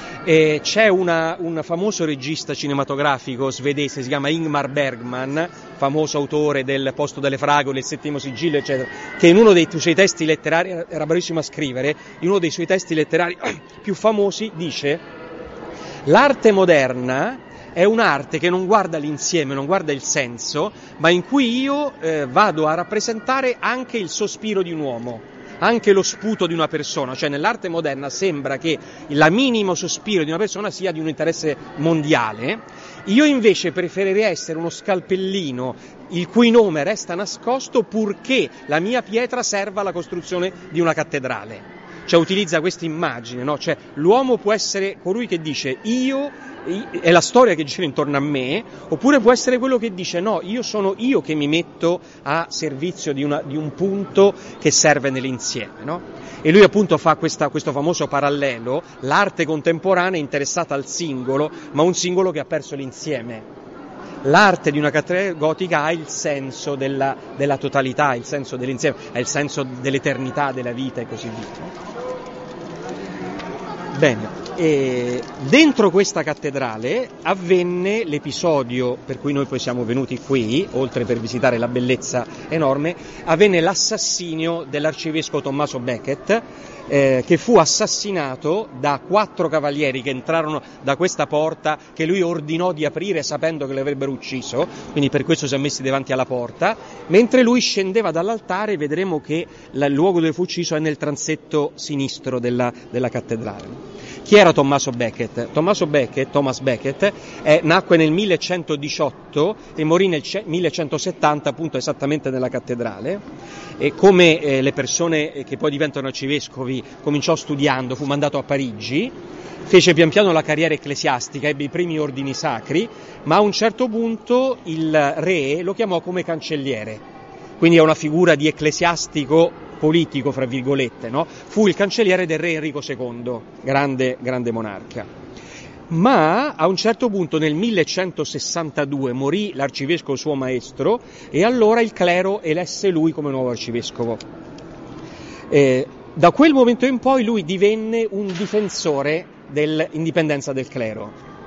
E c'è una, un famoso regista cinematografico svedese, si chiama Ingmar Bergman, famoso autore del Posto delle fragole, Il settimo sigillo, eccetera, che in uno dei suoi testi letterari, era bravissimo a scrivere, in uno dei suoi testi letterari più famosi dice: l'arte moderna è un'arte che non guarda l'insieme, non guarda il senso, ma in cui io eh, vado a rappresentare anche il sospiro di un uomo, anche lo sputo di una persona, cioè nell'arte moderna sembra che il minimo sospiro di una persona sia di un interesse mondiale, io invece preferirei essere uno scalpellino il cui nome resta nascosto purché la mia pietra serva alla costruzione di una cattedrale. Cioè utilizza questa immagine, no? Cioè l'uomo può essere colui che dice io, è la storia che gira intorno a me, oppure può essere quello che dice no, io sono io che mi metto a servizio di, una, di un punto che serve nell'insieme, no? E lui appunto fa questa, questo famoso parallelo, l'arte contemporanea è interessata al singolo, ma un singolo che ha perso l'insieme. L'arte di una cattedrale gotica ha il senso della, della totalità, il senso dell'insieme, ha il senso dell'eternità, della vita e così via. Bene, e dentro questa cattedrale avvenne l'episodio per cui noi poi siamo venuti qui, oltre per visitare la bellezza enorme, avvenne l'assassinio dell'arcivescovo Tommaso Becket, eh, che fu assassinato da quattro cavalieri che entrarono da questa porta che lui ordinò di aprire sapendo che lo avrebbero ucciso, quindi per questo si è messi davanti alla porta. Mentre lui scendeva dall'altare vedremo che il luogo dove fu ucciso è nel transetto sinistro della, della cattedrale. Chi era Tommaso Becket? Tommaso Becket, Thomas Becket, eh, nacque nel millecentodiciotto e morì nel millecentosettanta, appunto esattamente nella cattedrale, e come eh, le persone che poi diventano arcivescovi cominciò studiando, fu mandato a Parigi, fece pian piano la carriera ecclesiastica, ebbe i primi ordini sacri, ma a un certo punto il re lo chiamò come cancelliere, quindi è una figura di ecclesiastico politico, fra virgolette, no? Fu il cancelliere del re Enrico secondo, grande, grande monarca. Ma a un certo punto nel millecentosessantadue morì l'arcivescovo suo maestro e allora il clero elesse lui come nuovo arcivescovo. Eh, da quel momento in poi lui divenne un difensore dell'indipendenza del clero.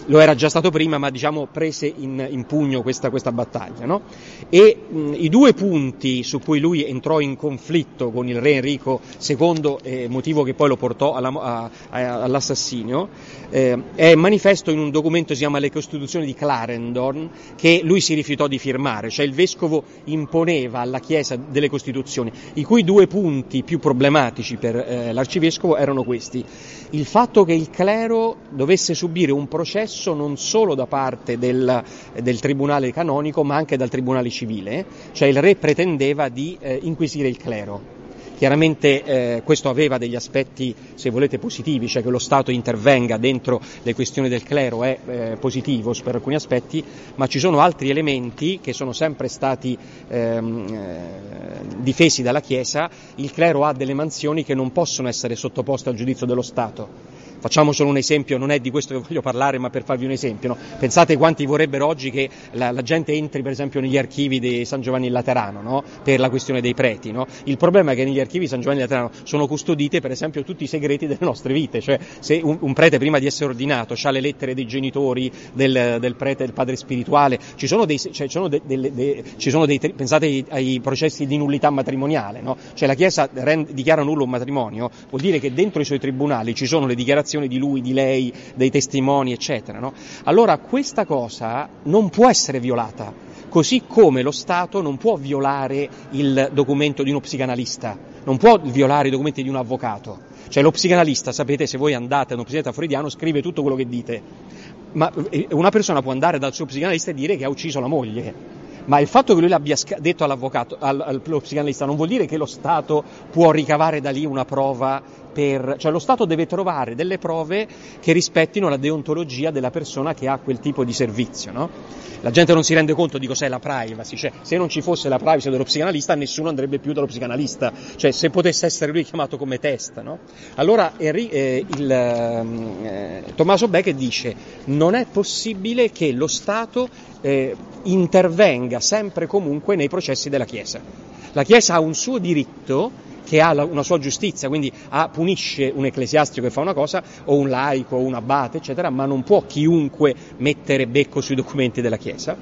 lo era già stato prima, ma diciamo prese in, in pugno questa, questa battaglia, no? E mh, i due punti su cui lui entrò in conflitto con il re Enrico secondo, eh, motivo che poi lo portò alla, a, a, all'assassinio, eh, è manifesto in un documento che si chiama Le Costituzioni di Clarendon, che lui si rifiutò di firmare, cioè il vescovo imponeva alla Chiesa delle Costituzioni, i cui due punti più problematici per eh, l'arcivescovo erano questi: il fatto che il clero dovesse subire un processo non solo da parte del, del tribunale canonico ma anche dal tribunale civile, cioè il re pretendeva di eh, inquisire il clero. Chiaramente eh, questo aveva degli aspetti, se volete, positivi, cioè che lo Stato intervenga dentro le questioni del clero è eh, positivo per alcuni aspetti, ma ci sono altri elementi che sono sempre stati ehm, eh, difesi dalla Chiesa. Il clero ha delle mansioni che non possono essere sottoposte al giudizio dello Stato. Facciamo solo un esempio, non è di questo che voglio parlare, ma per farvi un esempio, no? Pensate quanti vorrebbero oggi che la, la gente entri per esempio negli archivi di San Giovanni il Laterano, no? Per la questione dei preti, no? Il problema è che negli archivi di San Giovanni il Laterano sono custoditi per esempio tutti i segreti delle nostre vite, cioè se un, un prete prima di essere ordinato ha le lettere dei genitori, del, del prete, del padre spirituale, ci sono dei, cioè, ci sono de, de, de, ci sono dei pensate ai, ai processi di nullità matrimoniale, no? Cioè la Chiesa rend, dichiara nullo un matrimonio, vuol dire che dentro i suoi tribunali ci sono le dichiarazioni di lui, di lei, dei testimoni, eccetera, no? Allora questa cosa non può essere violata, così come lo Stato non può violare il documento di uno psicanalista, non può violare i documenti di un avvocato. Cioè lo psicanalista, sapete, se voi andate da uno psicanalista freudiano, scrive tutto quello che dite, ma una persona può andare dal suo psicanalista e dire che ha ucciso la moglie. Ma il fatto che lui l'abbia detto all'avvocato, allo psicanalista, non vuol dire che lo Stato può ricavare da lì una prova per, cioè lo Stato deve trovare delle prove che rispettino la deontologia della persona che ha quel tipo di servizio, no? La gente non si rende conto di cos'è la privacy, cioè se non ci fosse la privacy dello psicanalista nessuno andrebbe più dallo psicanalista, cioè se potesse essere lui chiamato come test, no? Allora eh, il, eh, Tommaso Becket dice: non è possibile che lo Stato eh, intervenga sempre e comunque nei processi della Chiesa. La Chiesa ha un suo diritto, che ha una sua giustizia, quindi ha, punisce un ecclesiastico che fa una cosa, o un laico, o un abate, eccetera, ma non può chiunque mettere becco sui documenti della Chiesa.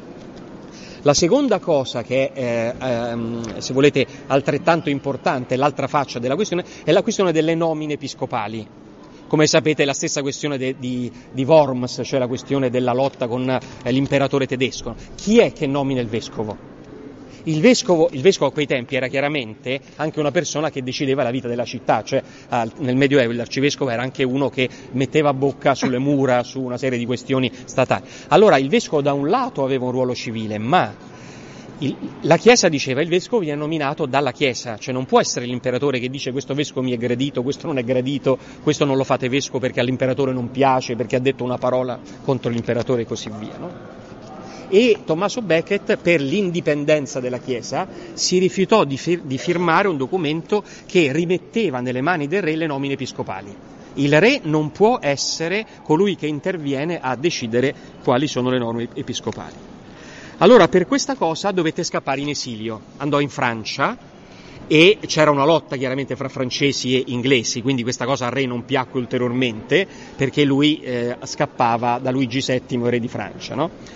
La seconda cosa che è, eh, ehm, se volete, altrettanto importante, l'altra faccia della questione, è la questione delle nomine episcopali. Come sapete, la stessa questione de, di, di Worms, cioè la questione della lotta con eh, l'imperatore tedesco. Chi è che nomina il vescovo? Il vescovo, il vescovo a quei tempi era chiaramente anche una persona che decideva la vita della città, cioè nel Medioevo l'arcivescovo era anche uno che metteva bocca sulle mura su una serie di questioni statali. Allora il vescovo da un lato aveva un ruolo civile, ma il, la Chiesa diceva il vescovo viene nominato dalla Chiesa, cioè non può essere l'imperatore che dice questo vescovo mi è gradito, questo non è gradito, questo non lo fate vescovo perché all'imperatore non piace, perché ha detto una parola contro l'imperatore e così via, no? E Tommaso Becket, per l'indipendenza della Chiesa, si rifiutò di, fir- di firmare un documento che rimetteva nelle mani del re le nomine episcopali. Il re non può essere colui che interviene a decidere quali sono le norme episcopali. Allora per questa cosa dovette scappare in esilio, andò in Francia e c'era una lotta chiaramente fra francesi e inglesi, quindi questa cosa al re non piacque ulteriormente perché lui eh, scappava da Luigi settimo, re di Francia, no?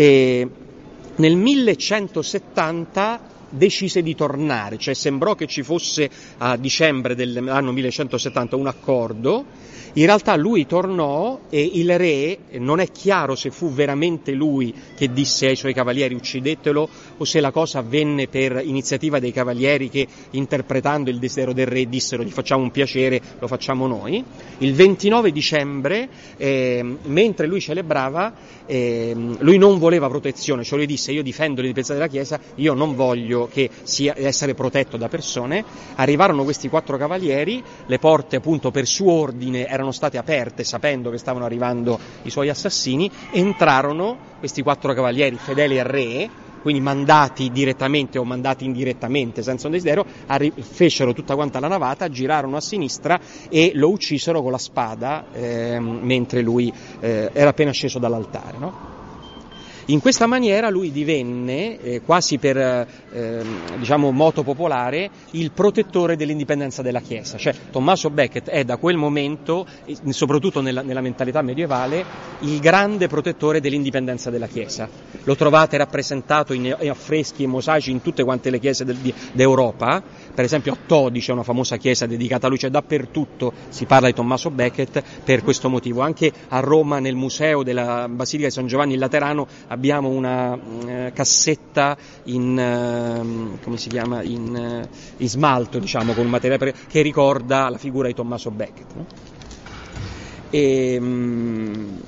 E nel millecentosettanta decise di tornare, cioè sembrò che ci fosse a dicembre dell'anno millecentosettanta un accordo, in realtà lui tornò e il re, non è chiaro se fu veramente lui che disse ai suoi cavalieri uccidetelo o se la cosa avvenne per iniziativa dei cavalieri che interpretando il desiderio del re dissero gli facciamo un piacere, lo facciamo noi. Il ventinove dicembre, eh, mentre lui celebrava, eh, lui non voleva protezione, cioè lui disse io difendo l'indipendenza della Chiesa, io non voglio che sia essere protetto da persone. Arrivarono questi quattro cavalieri, le porte appunto per suo ordine erano state aperte sapendo che stavano arrivando i suoi assassini, entrarono questi quattro cavalieri fedeli al re, quindi mandati direttamente o mandati indirettamente senza un desiderio, arri- fecero tutta quanta la navata, girarono a sinistra e lo uccisero con la spada eh, mentre lui eh, era appena sceso dall'altare, no? In questa maniera lui divenne, eh, quasi per eh, diciamo moto popolare, il protettore dell'indipendenza della Chiesa. Cioè Tommaso Becket è da quel momento, soprattutto nella, nella mentalità medievale, il grande protettore dell'indipendenza della Chiesa. Lo trovate rappresentato in, in affreschi e mosaici in tutte quante le chiese del, di, d'Europa. Per esempio a Todi c'è una famosa chiesa dedicata a lui, cioè dappertutto si parla di Tommaso Becket per questo motivo. Anche a Roma nel museo della Basilica di San Giovanni in Laterano abbiamo una eh, cassetta in eh, come si chiama in, eh, in smalto, diciamo, con un materiale che ricorda la figura di Tommaso Becket, no? E, mh,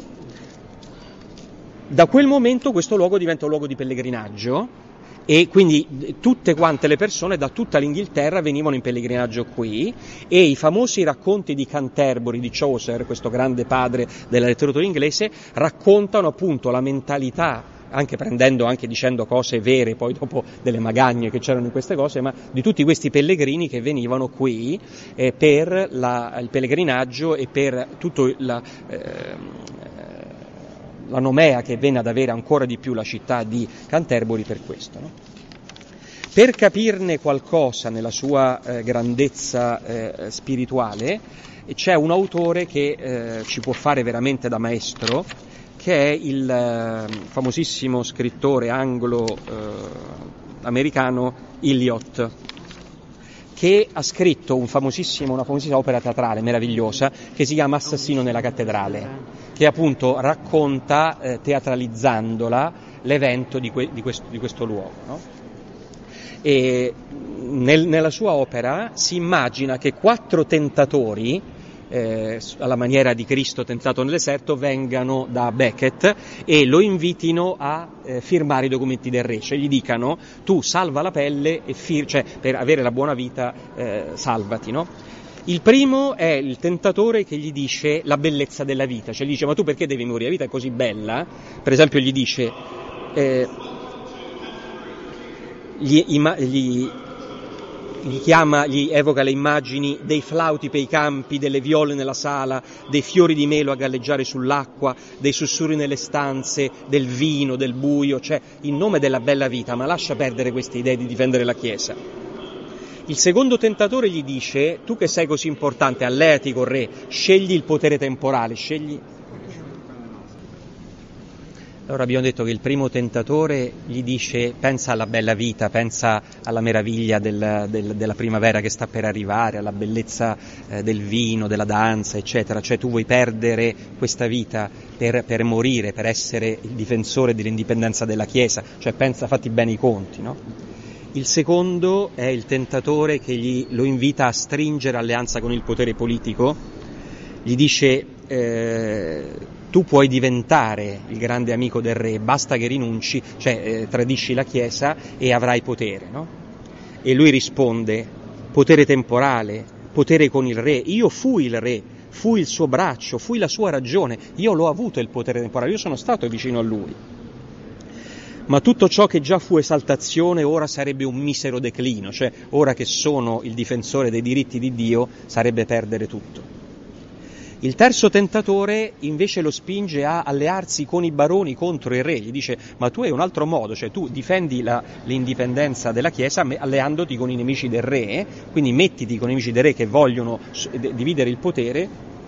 da quel momento questo luogo diventa un luogo di pellegrinaggio e quindi tutte quante le persone da tutta l'Inghilterra venivano in pellegrinaggio qui, e i famosi racconti di Canterbury di Chaucer, questo grande padre della letteratura inglese, raccontano appunto la mentalità, anche prendendo, anche dicendo cose vere, poi dopo delle magagne che c'erano in queste cose, ma di tutti questi pellegrini che venivano qui eh, per la, il pellegrinaggio e per tutto la, eh, la nomea che venne ad avere ancora di più la città di Canterbury per questo, no? Per capirne qualcosa nella sua eh, grandezza eh, spirituale, c'è un autore che eh, ci può fare veramente da maestro, che è il eh, famosissimo scrittore anglo-americano eh, Eliot, che ha scritto un famosissimo, una famosissima opera teatrale meravigliosa che si chiama Assassino nella cattedrale, che appunto racconta, eh, teatralizzandola, l'evento di, que- di, questo, di questo luogo, no? E nel, nella sua opera si immagina che quattro tentatori, Eh, alla maniera di Cristo tentato nel deserto, vengano da Becket e lo invitino a eh, firmare i documenti del re, cioè gli dicano: tu salva la pelle e fir- cioè per avere la buona vita eh, salvati, no? Il primo è il tentatore che gli dice la bellezza della vita, cioè gli dice: ma tu perché devi morire? La vita è così bella. Per esempio gli dice eh, gli, ima- gli Gli chiama, gli evoca le immagini dei flauti per i campi, delle viole nella sala, dei fiori di melo a galleggiare sull'acqua, dei sussurri nelle stanze, del vino, del buio, cioè in nome della bella vita, ma lascia perdere queste idee di difendere la Chiesa. Il secondo tentatore gli dice: tu che sei così importante, alleati col re, scegli il potere temporale, scegli... Allora abbiamo detto che il primo tentatore gli dice: pensa alla bella vita, pensa alla meraviglia del, del, della primavera che sta per arrivare, alla bellezza eh, del vino, della danza, eccetera. Cioè tu vuoi perdere questa vita per, per morire, per essere il difensore dell'indipendenza della Chiesa, cioè pensa, fatti bene i conti, no? Il secondo è il tentatore che gli, lo invita a stringere alleanza con il potere politico, gli dice: eh, tu puoi diventare il grande amico del re, basta che rinunci, cioè eh, tradisci la Chiesa e avrai potere, no? E lui risponde: potere temporale, potere con il re, io fui il re, fui il suo braccio, fui la sua ragione, io l'ho avuto il potere temporale, io sono stato vicino a lui. Ma tutto ciò che già fu esaltazione ora sarebbe un misero declino, cioè ora che sono il difensore dei diritti di Dio sarebbe perdere tutto. Il terzo tentatore invece lo spinge a allearsi con i baroni contro il re, gli dice: ma tu hai un altro modo, cioè tu difendi la, l'indipendenza della Chiesa alleandoti con i nemici del re, quindi mettiti con i nemici del re che vogliono dividere il potere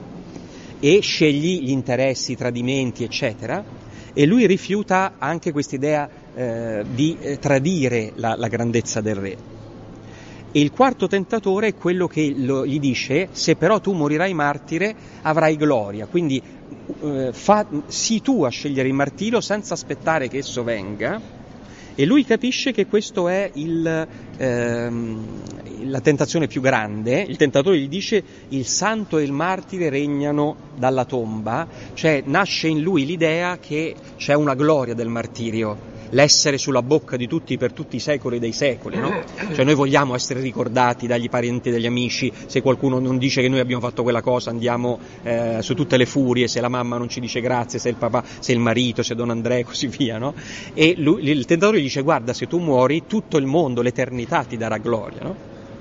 e scegli gli interessi, i tradimenti, eccetera. E lui rifiuta anche quest'idea eh, di eh, tradire la, la grandezza del re. E il quarto tentatore è quello che lo, gli dice: se però tu morirai martire avrai gloria, quindi eh, fa, sii tu a scegliere il martirio senza aspettare che esso venga. E lui capisce che questo è il, ehm, la tentazione più grande. Il tentatore gli dice: il santo e il martire regnano dalla tomba, cioè nasce in lui l'idea che c'è una gloria del martirio, l'essere sulla bocca di tutti per tutti i secoli dei secoli, no? Cioè noi vogliamo essere ricordati dagli parenti e dagli amici, se qualcuno non dice che noi abbiamo fatto quella cosa andiamo eh, su tutte le furie, se la mamma non ci dice grazie, se il papà, se il marito, se Don Andrea e così via, no? E lui, il tentatore gli dice: guarda, se tu muori tutto il mondo, l'eternità ti darà gloria, no?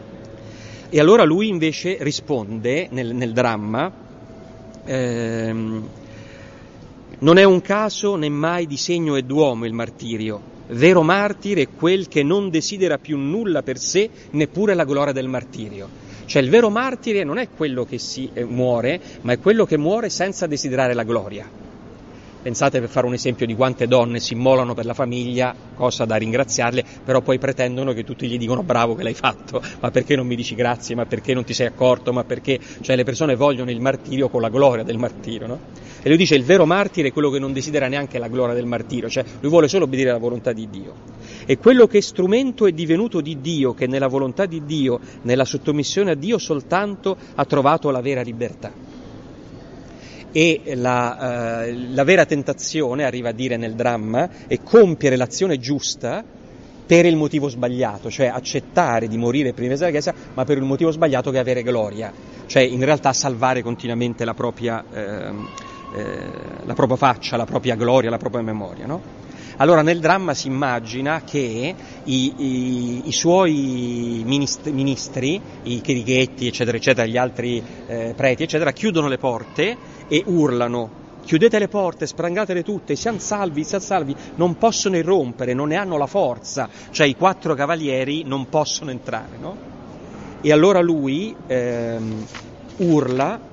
E allora lui invece risponde nel, nel dramma: ehm, Non è un caso né mai disegno è d'uomo il martirio. Vero martire è quel che non desidera più nulla per sé, neppure la gloria del martirio. Cioè il vero martire non è quello che si eh, muore, ma è quello che muore senza desiderare la gloria. Pensate, per fare un esempio, di quante donne si immolano per la famiglia, cosa da ringraziarle, però poi pretendono che tutti gli dicono bravo che l'hai fatto, ma perché non mi dici grazie, ma perché non ti sei accorto, ma perché, cioè le persone vogliono il martirio con la gloria del martirio, no? E lui dice il vero martire è quello che non desidera neanche la gloria del martirio, cioè lui vuole solo obbedire alla volontà di Dio. E quello che strumento è divenuto di Dio, che nella volontà di Dio, nella sottomissione a Dio soltanto ha trovato la vera libertà. E la, eh, la vera tentazione, arriva a dire nel dramma, è compiere l'azione giusta per il motivo sbagliato, cioè accettare di morire prima della Chiesa, ma per il motivo sbagliato che è avere gloria, cioè in realtà salvare continuamente la propria, eh, eh, la propria faccia, la propria gloria, la propria memoria, no? Allora nel dramma si immagina che i, i, i suoi ministri, ministri, i chirighetti, eccetera, eccetera, gli altri eh, preti, eccetera, chiudono le porte e urlano: chiudete le porte, sprangatele tutte, siamo salvi, siamo salvi, non possono irrompere, non ne hanno la forza, cioè i quattro cavalieri non possono entrare, no? E allora lui ehm, urla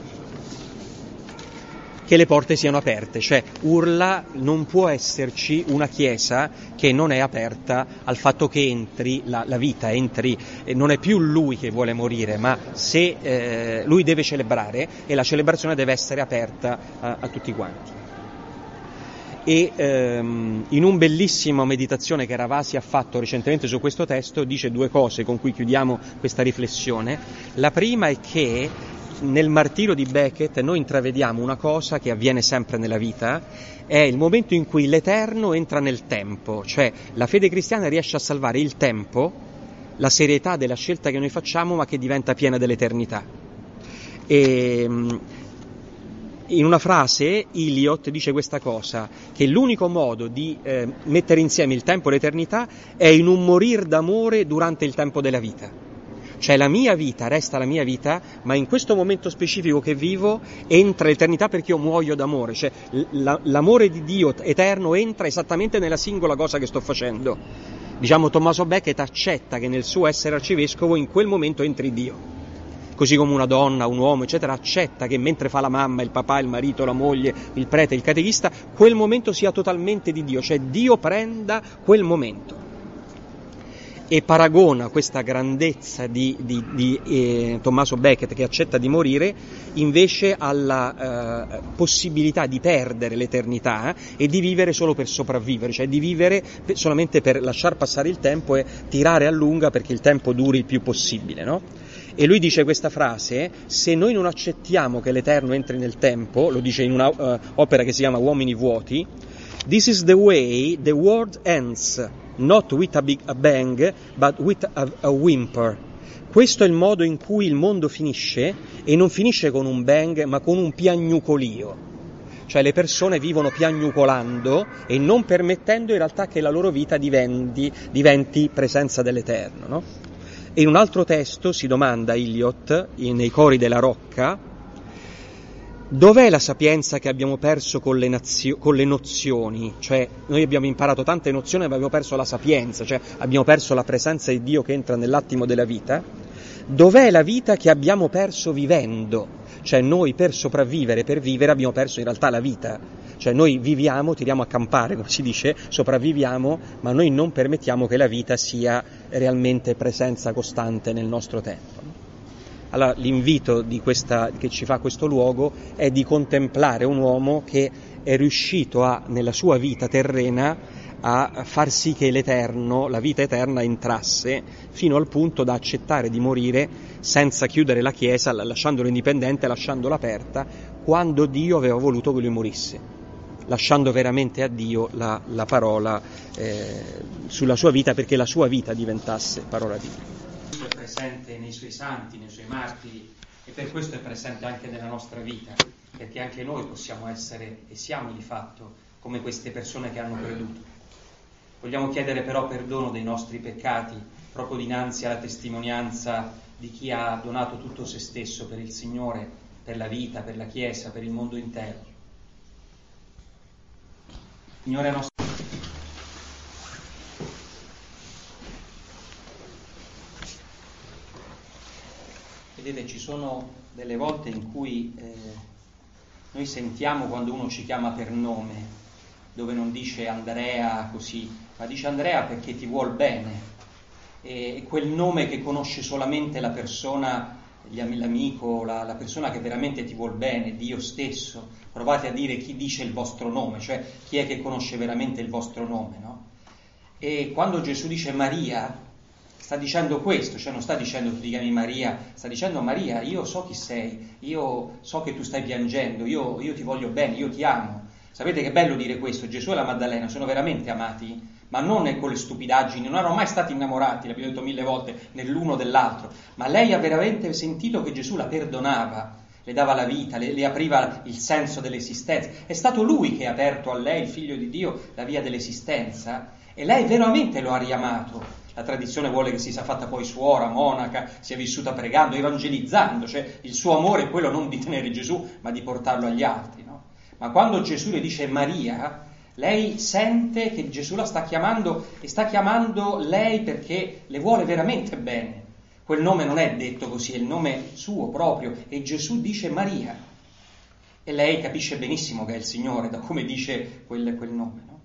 che le porte siano aperte, cioè urla: non può esserci una chiesa che non è aperta al fatto che entri la, la vita, entri, eh, non è più lui che vuole morire, ma se eh, lui deve celebrare, e la celebrazione deve essere aperta a, a tutti quanti. E ehm, in un bellissima meditazione che Ravasi ha fatto recentemente su questo testo dice due cose con cui chiudiamo questa riflessione. La prima è che nel martirio di Becket noi intravediamo una cosa che avviene sempre nella vita, è il momento in cui l'eterno entra nel tempo, cioè la fede cristiana riesce a salvare il tempo, la serietà della scelta che noi facciamo, ma che diventa piena dell'eternità. E in una frase Eliot dice questa cosa, che l'unico modo di eh, mettere insieme il tempo e l'eternità è in un morir d'amore durante il tempo della vita. Cioè la mia vita resta la mia vita, ma in questo momento specifico che vivo entra l'eternità perché io muoio d'amore, cioè l- l'amore di Dio eterno entra esattamente nella singola cosa che sto facendo. Diciamo Tommaso Becket accetta che nel suo essere arcivescovo in quel momento entri Dio, così come una donna, un uomo, eccetera, accetta che mentre fa la mamma, il papà, il marito, la moglie, il prete, il catechista, quel momento sia totalmente di Dio, cioè Dio prenda quel momento. E paragona questa grandezza di, di, di eh, Tommaso Becket, che accetta di morire, invece alla eh, possibilità di perdere l'eternità e di vivere solo per sopravvivere, cioè di vivere per, solamente per lasciar passare il tempo e tirare a lunga perché il tempo duri il più possibile, no? E lui dice questa frase: se noi non accettiamo che l'Eterno entri nel tempo, lo dice in un'opera uh, che si chiama Uomini vuoti, this is the way the world ends, not with a big a bang, but with a, a whimper. Questo è il modo in cui il mondo finisce, e non finisce con un bang, ma con un piagnucolio. Cioè le persone vivono piagnucolando e non permettendo in realtà che la loro vita diventi, diventi presenza dell'Eterno, no? E in un altro testo si domanda Eliot, nei Cori della Rocca: dov'è la sapienza che abbiamo perso con le, nazio- con le nozioni? Cioè noi abbiamo imparato tante nozioni ma abbiamo perso la sapienza, cioè abbiamo perso la presenza di Dio che entra nell'attimo della vita. Dov'è la vita che abbiamo perso vivendo? Cioè noi per sopravvivere, per vivere abbiamo perso in realtà la vita. Cioè noi viviamo, tiriamo a campare, come si dice, sopravviviamo, ma noi non permettiamo che la vita sia realmente presenza costante nel nostro tempo. Allora l'invito di questa, che ci fa questo luogo è di contemplare un uomo che è riuscito a, nella sua vita terrena, a far sì che l'Eterno, la vita eterna, entrasse fino al punto da accettare di morire senza chiudere la Chiesa, lasciandola indipendente, lasciandola aperta, quando Dio aveva voluto che lui morisse, lasciando veramente a Dio la, la parola eh, sulla sua vita, perché la sua vita diventasse parola di Dio. Questo è presente nei suoi santi, nei suoi martiri, e per questo è presente anche nella nostra vita, perché anche noi possiamo essere, e siamo di fatto, come queste persone che hanno creduto. Vogliamo chiedere però perdono dei nostri peccati, proprio dinanzi alla testimonianza di chi ha donato tutto se stesso per il Signore, per la vita, per la Chiesa, per il mondo intero. Signore nostro. Vedete, ci sono delle volte in cui eh, noi sentiamo quando uno ci chiama per nome, dove non dice Andrea così, ma dice Andrea perché ti vuol bene, e quel nome che conosce solamente la persona, l'amico, la, la persona che veramente ti vuol bene, Dio stesso. Provate a dire chi dice il vostro nome, cioè chi è che conosce veramente il vostro nome, no? E quando Gesù dice Maria, sta dicendo questo, cioè non sta dicendo tu ti chiami Maria, sta dicendo Maria, io so chi sei, io so che tu stai piangendo, io, io ti voglio bene, io ti amo. Sapete che bello dire questo? Gesù e la Maddalena sono veramente amati, ma non con le stupidaggini, non erano mai stati innamorati, l'abbiamo detto mille volte, nell'uno dell'altro, ma lei ha veramente sentito che Gesù la perdonava, le dava la vita, le, le apriva il senso dell'esistenza. È stato lui che ha aperto a lei, il figlio di Dio, la via dell'esistenza, e lei veramente lo ha riamato. La tradizione vuole che si sia fatta poi suora, monaca, sia vissuta pregando, evangelizzando, cioè il suo amore è quello non di tenere Gesù, ma di portarlo agli altri, no? Ma quando Gesù le dice Maria, lei sente che Gesù la sta chiamando, e sta chiamando lei perché le vuole veramente bene. Quel nome non è detto così, è il nome suo proprio, e Gesù dice Maria. E lei capisce benissimo che è il Signore, da come dice quel, quel nome, no?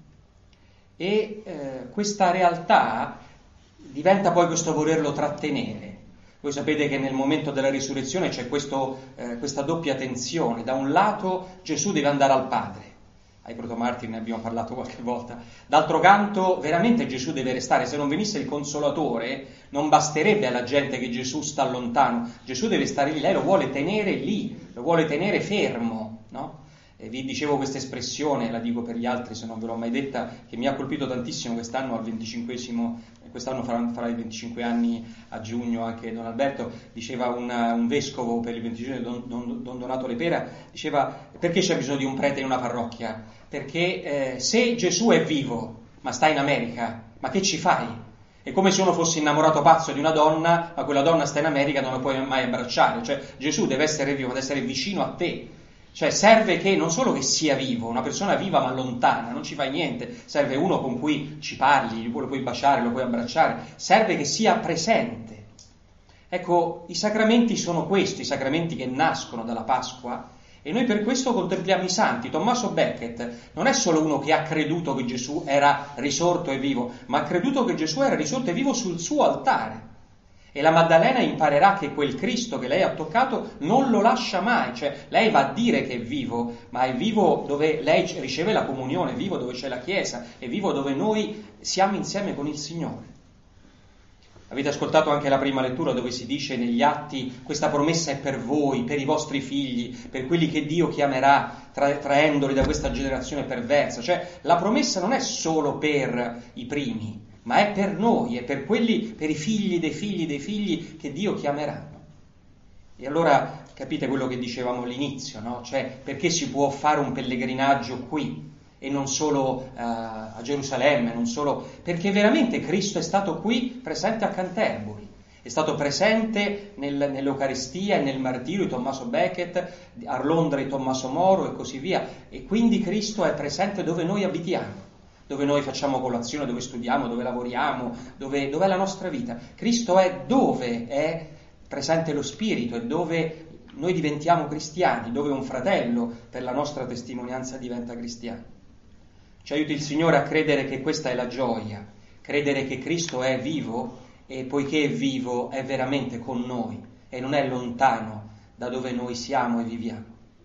E eh, questa realtà diventa poi questo volerlo trattenere. Voi sapete che nel momento della risurrezione c'è questo, eh, questa doppia tensione. Da un lato Gesù deve andare al Padre, ai protomartiri ne abbiamo parlato qualche volta, d'altro canto veramente Gesù deve restare. Se non venisse il Consolatore non basterebbe alla gente che Gesù sta lontano, Gesù deve stare lì, lei lo vuole tenere lì, lo vuole tenere fermo, no? E vi dicevo questa espressione, la dico per gli altri se non ve l'ho mai detta, che mi ha colpito tantissimo quest'anno al venticinquesimo, quest'anno farà, farà i venticinque anni a giugno anche Don Alberto. Diceva una, un vescovo per il venticinque, Don, Don, Don Donato Lepera, diceva perché c'è bisogno di un prete in una parrocchia? Perché eh, se Gesù è vivo ma sta in America, ma che ci fai? È come se uno fosse innamorato pazzo di una donna, ma quella donna sta in America, non la puoi mai abbracciare. Cioè Gesù deve essere vivo, deve essere vicino a te. Cioè serve che non solo che sia vivo, una persona viva ma lontana, non ci fai niente, serve uno con cui ci parli, lo puoi baciare, lo puoi abbracciare, serve che sia presente. Ecco, i sacramenti sono questi, i sacramenti che nascono dalla Pasqua, e noi per questo contempliamo i santi. Tommaso Becket non è solo uno che ha creduto che Gesù era risorto e vivo, ma ha creduto che Gesù era risorto e vivo sul suo altare. E la Maddalena imparerà che quel Cristo che lei ha toccato non lo lascia mai, cioè lei va a dire che è vivo, ma è vivo dove lei riceve la comunione, è vivo dove c'è la Chiesa, è vivo dove noi siamo insieme con il Signore. Avete ascoltato anche la prima lettura dove si dice negli Atti: questa promessa è per voi, per i vostri figli, per quelli che Dio chiamerà, tra- traendoli da questa generazione perversa. Cioè la promessa non è solo per i primi, ma è per noi, è per quelli, per i figli dei figli dei figli che Dio chiamerà. E allora capite quello che dicevamo all'inizio, no? Cioè perché si può fare un pellegrinaggio qui e non solo uh, a Gerusalemme, non solo perché veramente Cristo è stato qui presente a Canterbury, è stato presente nel, nell'Eucaristia e nel martirio di Tommaso Becket, a Londra di Tommaso Moro e così via, e quindi Cristo è presente dove noi abitiamo, dove noi facciamo colazione, dove studiamo, dove lavoriamo, dove, dove è la nostra vita. Cristo è dove è presente lo Spirito, è dove noi diventiamo cristiani, dove un fratello per la nostra testimonianza diventa cristiano. Ci aiuti il Signore a credere che questa è la gioia, credere che Cristo è vivo, e poiché è vivo è veramente con noi e non è lontano da dove noi siamo e viviamo.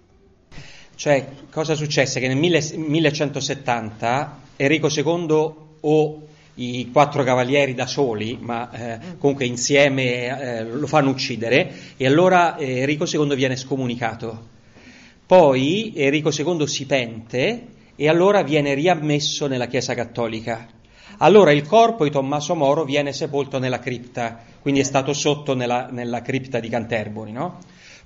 Cioè, cosa successe? Che nel millecentosettanta Enrico secondo, o i quattro cavalieri da soli, ma eh, comunque insieme eh, lo fanno uccidere, e allora eh, Enrico secondo viene scomunicato. Poi Enrico secondo si pente e allora viene riammesso nella Chiesa Cattolica. Allora il corpo di Tommaso Moro viene sepolto nella cripta, quindi è stato sotto nella, nella cripta di Canterbury, no?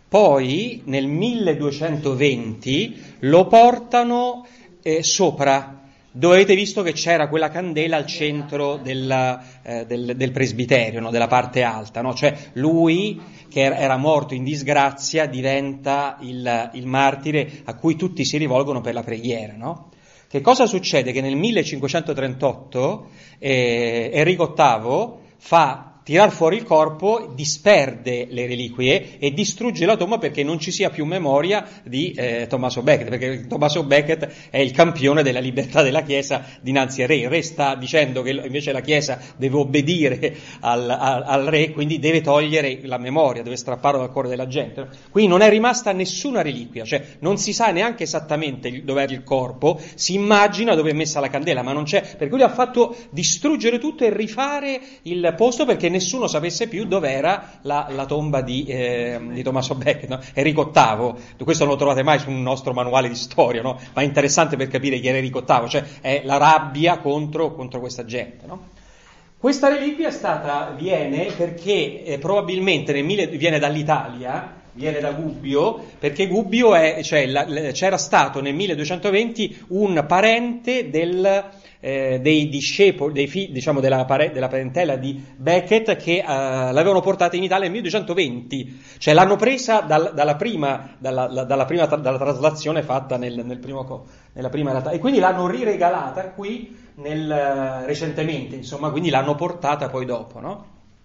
Poi nel milleduecentoventi lo portano eh, sopra, dove avete visto che c'era quella candela al centro della, eh, del, del presbiterio, no? Della parte alta, no? Cioè lui che era morto in disgrazia diventa il, il martire a cui tutti si rivolgono per la preghiera, no? Che cosa succede? Che nel millecinquecentotrentotto eh, Enrico ottavo fa tirar fuori il corpo, disperde le reliquie e distrugge la tomba perché non ci sia più memoria di eh, Tommaso Becket, perché Tommaso Becket è il campione della libertà della Chiesa dinanzi al re. Il re sta dicendo che invece la Chiesa deve obbedire al, al, al re, quindi deve togliere la memoria, deve strapparlo dal cuore della gente. Quindi non è rimasta nessuna reliquia, cioè non si sa neanche esattamente dove era il corpo, si immagina dove è messa la candela, ma non c'è, per cui ha fatto distruggere tutto e rifare il posto perché nessuno sapesse più dove era la, la tomba di, eh, di Tommaso Becket, no? Enrico ottavo, questo non lo trovate mai su un nostro manuale di storia, no? Ma è interessante per capire chi era Enrico ottavo, cioè è la rabbia contro, contro questa gente, no? Questa reliquia è stata, viene perché eh, probabilmente nel mille, viene dall'Italia, viene da Gubbio, perché Gubbio è, cioè, la, c'era stato nel milleduecentoventi un parente del... Eh, dei discepoli, dei figli, diciamo della, pare, della parentela di Becket che uh, l'avevano portata in Italia nel milleduecentoventi, cioè l'hanno presa dal, dalla prima, dalla, la, dalla, prima tra, dalla traslazione fatta nel, nel primo, nella prima realtà, e quindi l'hanno riregalata qui nel, recentemente, insomma, quindi l'hanno portata poi dopo, no?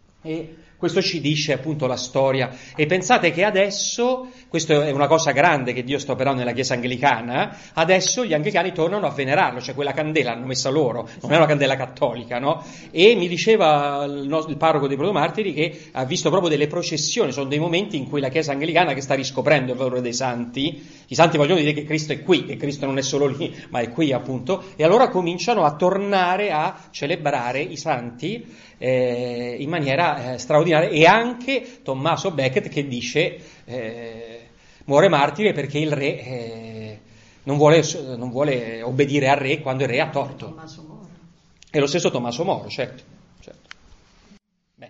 E questo ci dice appunto la storia. E pensate che adesso, questa è una cosa grande che Dio sta operando nella Chiesa anglicana, adesso gli anglicani tornano a venerarlo, cioè quella candela l'hanno messa loro, non è una candela cattolica, no? E mi diceva il, nostro, il parroco dei Protomartiri che ha visto proprio delle processioni, sono dei momenti in cui la Chiesa anglicana che sta riscoprendo il valore dei santi, i santi vogliono dire che Cristo è qui, che Cristo non è solo lì, ma è qui appunto, e allora cominciano a tornare a celebrare i santi eh, in maniera eh, straordinaria. E anche Tommaso Becket che dice eh, muore martire perché il re eh, non, vuole, non vuole obbedire al re quando il re ha torto. Tommaso Moro. È lo stesso Tommaso Moro, certo. certo. Beh.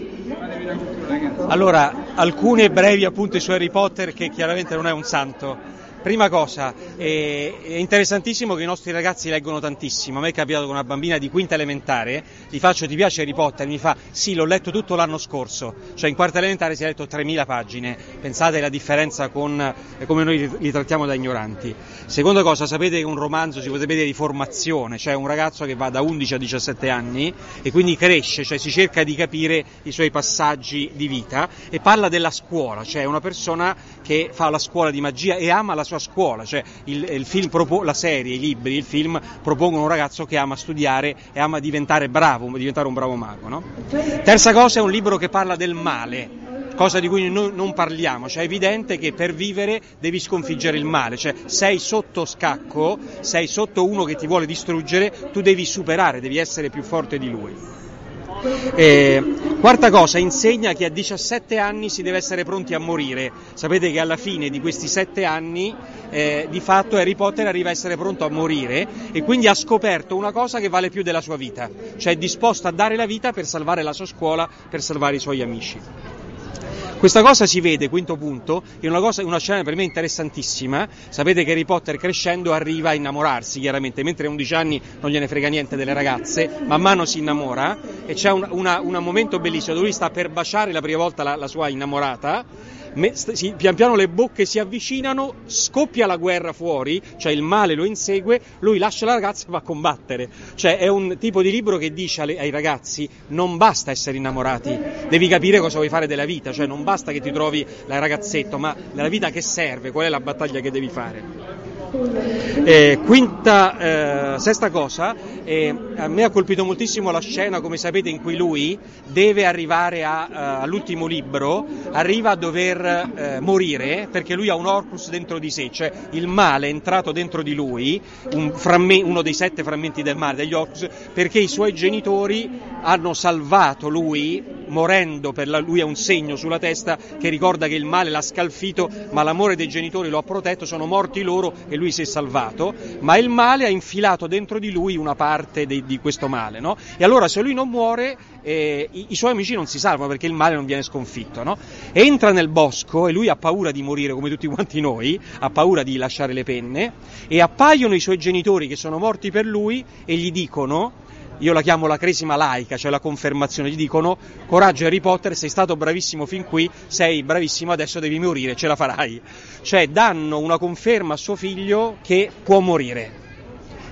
Allora, alcune brevi appunti su Harry Potter, che chiaramente non è un santo. Prima cosa, è interessantissimo che i nostri ragazzi leggono tantissimo. A me è capitato con una bambina di quinta elementare, gli faccio: ti piace Harry Potter? Mi fa: sì, l'ho letto tutto l'anno scorso. Cioè in quarta elementare si è letto tremila pagine. Pensate alla differenza con come noi li trattiamo da ignoranti. Seconda cosa, sapete che un romanzo si potrebbe dire di formazione, cioè un ragazzo che va da undici a diciassette anni e quindi cresce, cioè si cerca di capire i suoi passaggi di vita, e parla della scuola, cioè una persona che fa la scuola di magia e ama la sua scuola, cioè il, il film propo, la serie, i libri, il film propongono un ragazzo che ama studiare e ama diventare bravo, diventare un bravo mago, no? Terza cosa, è un libro che parla del male, cosa di cui noi non parliamo, cioè è evidente che per vivere devi sconfiggere il male, cioè sei sotto scacco, sei sotto uno che ti vuole distruggere, tu devi superare, devi essere più forte di lui. Eh, quarta cosa, insegna che a diciassette anni si deve essere pronti a morire. Sapete che alla fine di questi sette anni eh, di fatto Harry Potter arriva a essere pronto a morire, e quindi ha scoperto una cosa che vale più della sua vita, cioè è disposto a dare la vita per salvare la sua scuola, per salvare i suoi amici. Questa cosa si vede, quinto punto, in una, cosa, una scena per me interessantissima. Sapete che Harry Potter crescendo arriva a innamorarsi, chiaramente, mentre a undici anni non gliene frega niente delle ragazze, man mano si innamora, e c'è un una, una momento bellissimo dove lui sta per baciare la prima volta la, la sua innamorata, me, si, pian piano le bocche si avvicinano, scoppia la guerra fuori, cioè il male lo insegue, lui lascia la ragazza e va a combattere. Cioè è un tipo di libro che dice alle, ai ragazzi: non basta essere innamorati, devi capire cosa vuoi fare della vita, cioè non basta che ti trovi la ragazzetto, ma nella vita che serve, qual è la battaglia che devi fare. Eh, quinta, eh, sesta cosa, eh, a me ha colpito moltissimo la scena, come sapete, in cui lui deve arrivare a, uh, all'ultimo libro, arriva a dover uh, morire perché lui ha un Horcrux dentro di sé, cioè il male è entrato dentro di lui, un framme- uno dei sette frammenti del male, degli Horcrux, perché i suoi genitori hanno salvato lui morendo, per la, lui ha un segno sulla testa che ricorda che il male l'ha scalfito, ma l'amore dei genitori lo ha protetto, sono morti loro e lui si è salvato, ma il male ha infilato dentro di lui una parte di, di questo male, no? E allora se lui non muore, eh, i, i suoi amici non si salvano perché il male non viene sconfitto, no? Entra nel bosco e lui ha paura di morire come tutti quanti noi, ha paura di lasciare le penne, e appaiono i suoi genitori che sono morti per lui e gli dicono, io la chiamo la cresima laica, cioè la confermazione, gli dicono: coraggio Harry Potter, sei stato bravissimo fin qui, sei bravissimo, adesso devi morire, ce la farai. Cioè danno una conferma a suo figlio che può morire.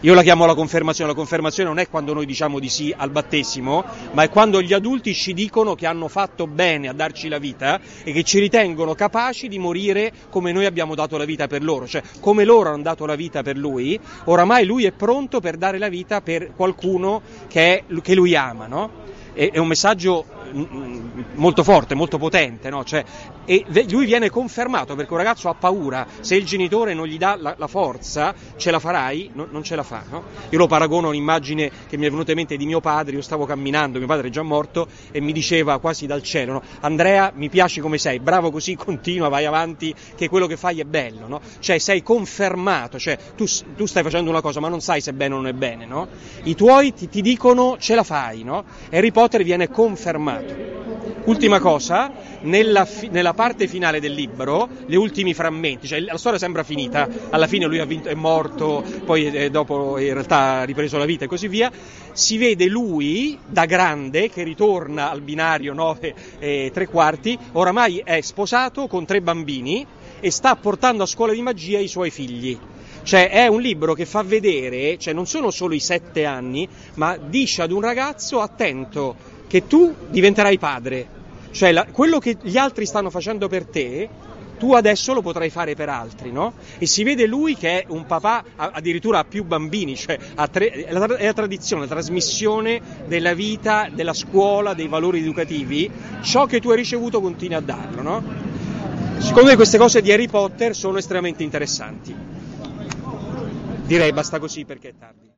Io la chiamo la confermazione, la confermazione non è quando noi diciamo di sì al battesimo, ma è quando gli adulti ci dicono che hanno fatto bene a darci la vita e che ci ritengono capaci di morire come noi abbiamo dato la vita per loro, cioè come loro hanno dato la vita per lui, oramai lui è pronto per dare la vita per qualcuno che, è, che lui ama, no? È un messaggio molto forte, molto potente, no? Cioè, e lui viene confermato perché un ragazzo ha paura, se il genitore non gli dà la, la forza, ce la farai? No, non ce la fa, no? Io lo paragono a un'immagine che mi è venuta in mente di mio padre. Io stavo camminando, mio padre è già morto, e mi diceva quasi dal cielo, no? Andrea, mi piaci come sei, bravo così, continua, vai avanti, che quello che fai è bello, no? Cioè sei confermato, cioè tu, tu stai facendo una cosa ma non sai se è bene o non è bene, no? I tuoi ti, ti dicono ce la fai, no? Harry Potter viene confermato. Ultima cosa, nella, fi- nella parte finale del libro, gli ultimi frammenti, cioè la storia sembra finita, alla fine lui ha vinto, è morto, poi eh, dopo in realtà ha ripreso la vita e così via, si vede lui da grande che ritorna al binario nove e tre quarti, oramai è sposato con tre bambini e sta portando a scuola di magia i suoi figli. Cioè è un libro che fa vedere, cioè non sono solo i sette anni, ma dice ad un ragazzo: attento, che tu diventerai padre, cioè la, quello che gli altri stanno facendo per te, tu adesso lo potrai fare per altri, no? E si vede lui che è un papà, addirittura ha più bambini, cioè ha tre, è, la, è la tradizione, la trasmissione della vita, della scuola, dei valori educativi, ciò che tu hai ricevuto continui a darlo, no? Secondo me queste cose di Harry Potter sono estremamente interessanti. Direi basta così perché è tardi.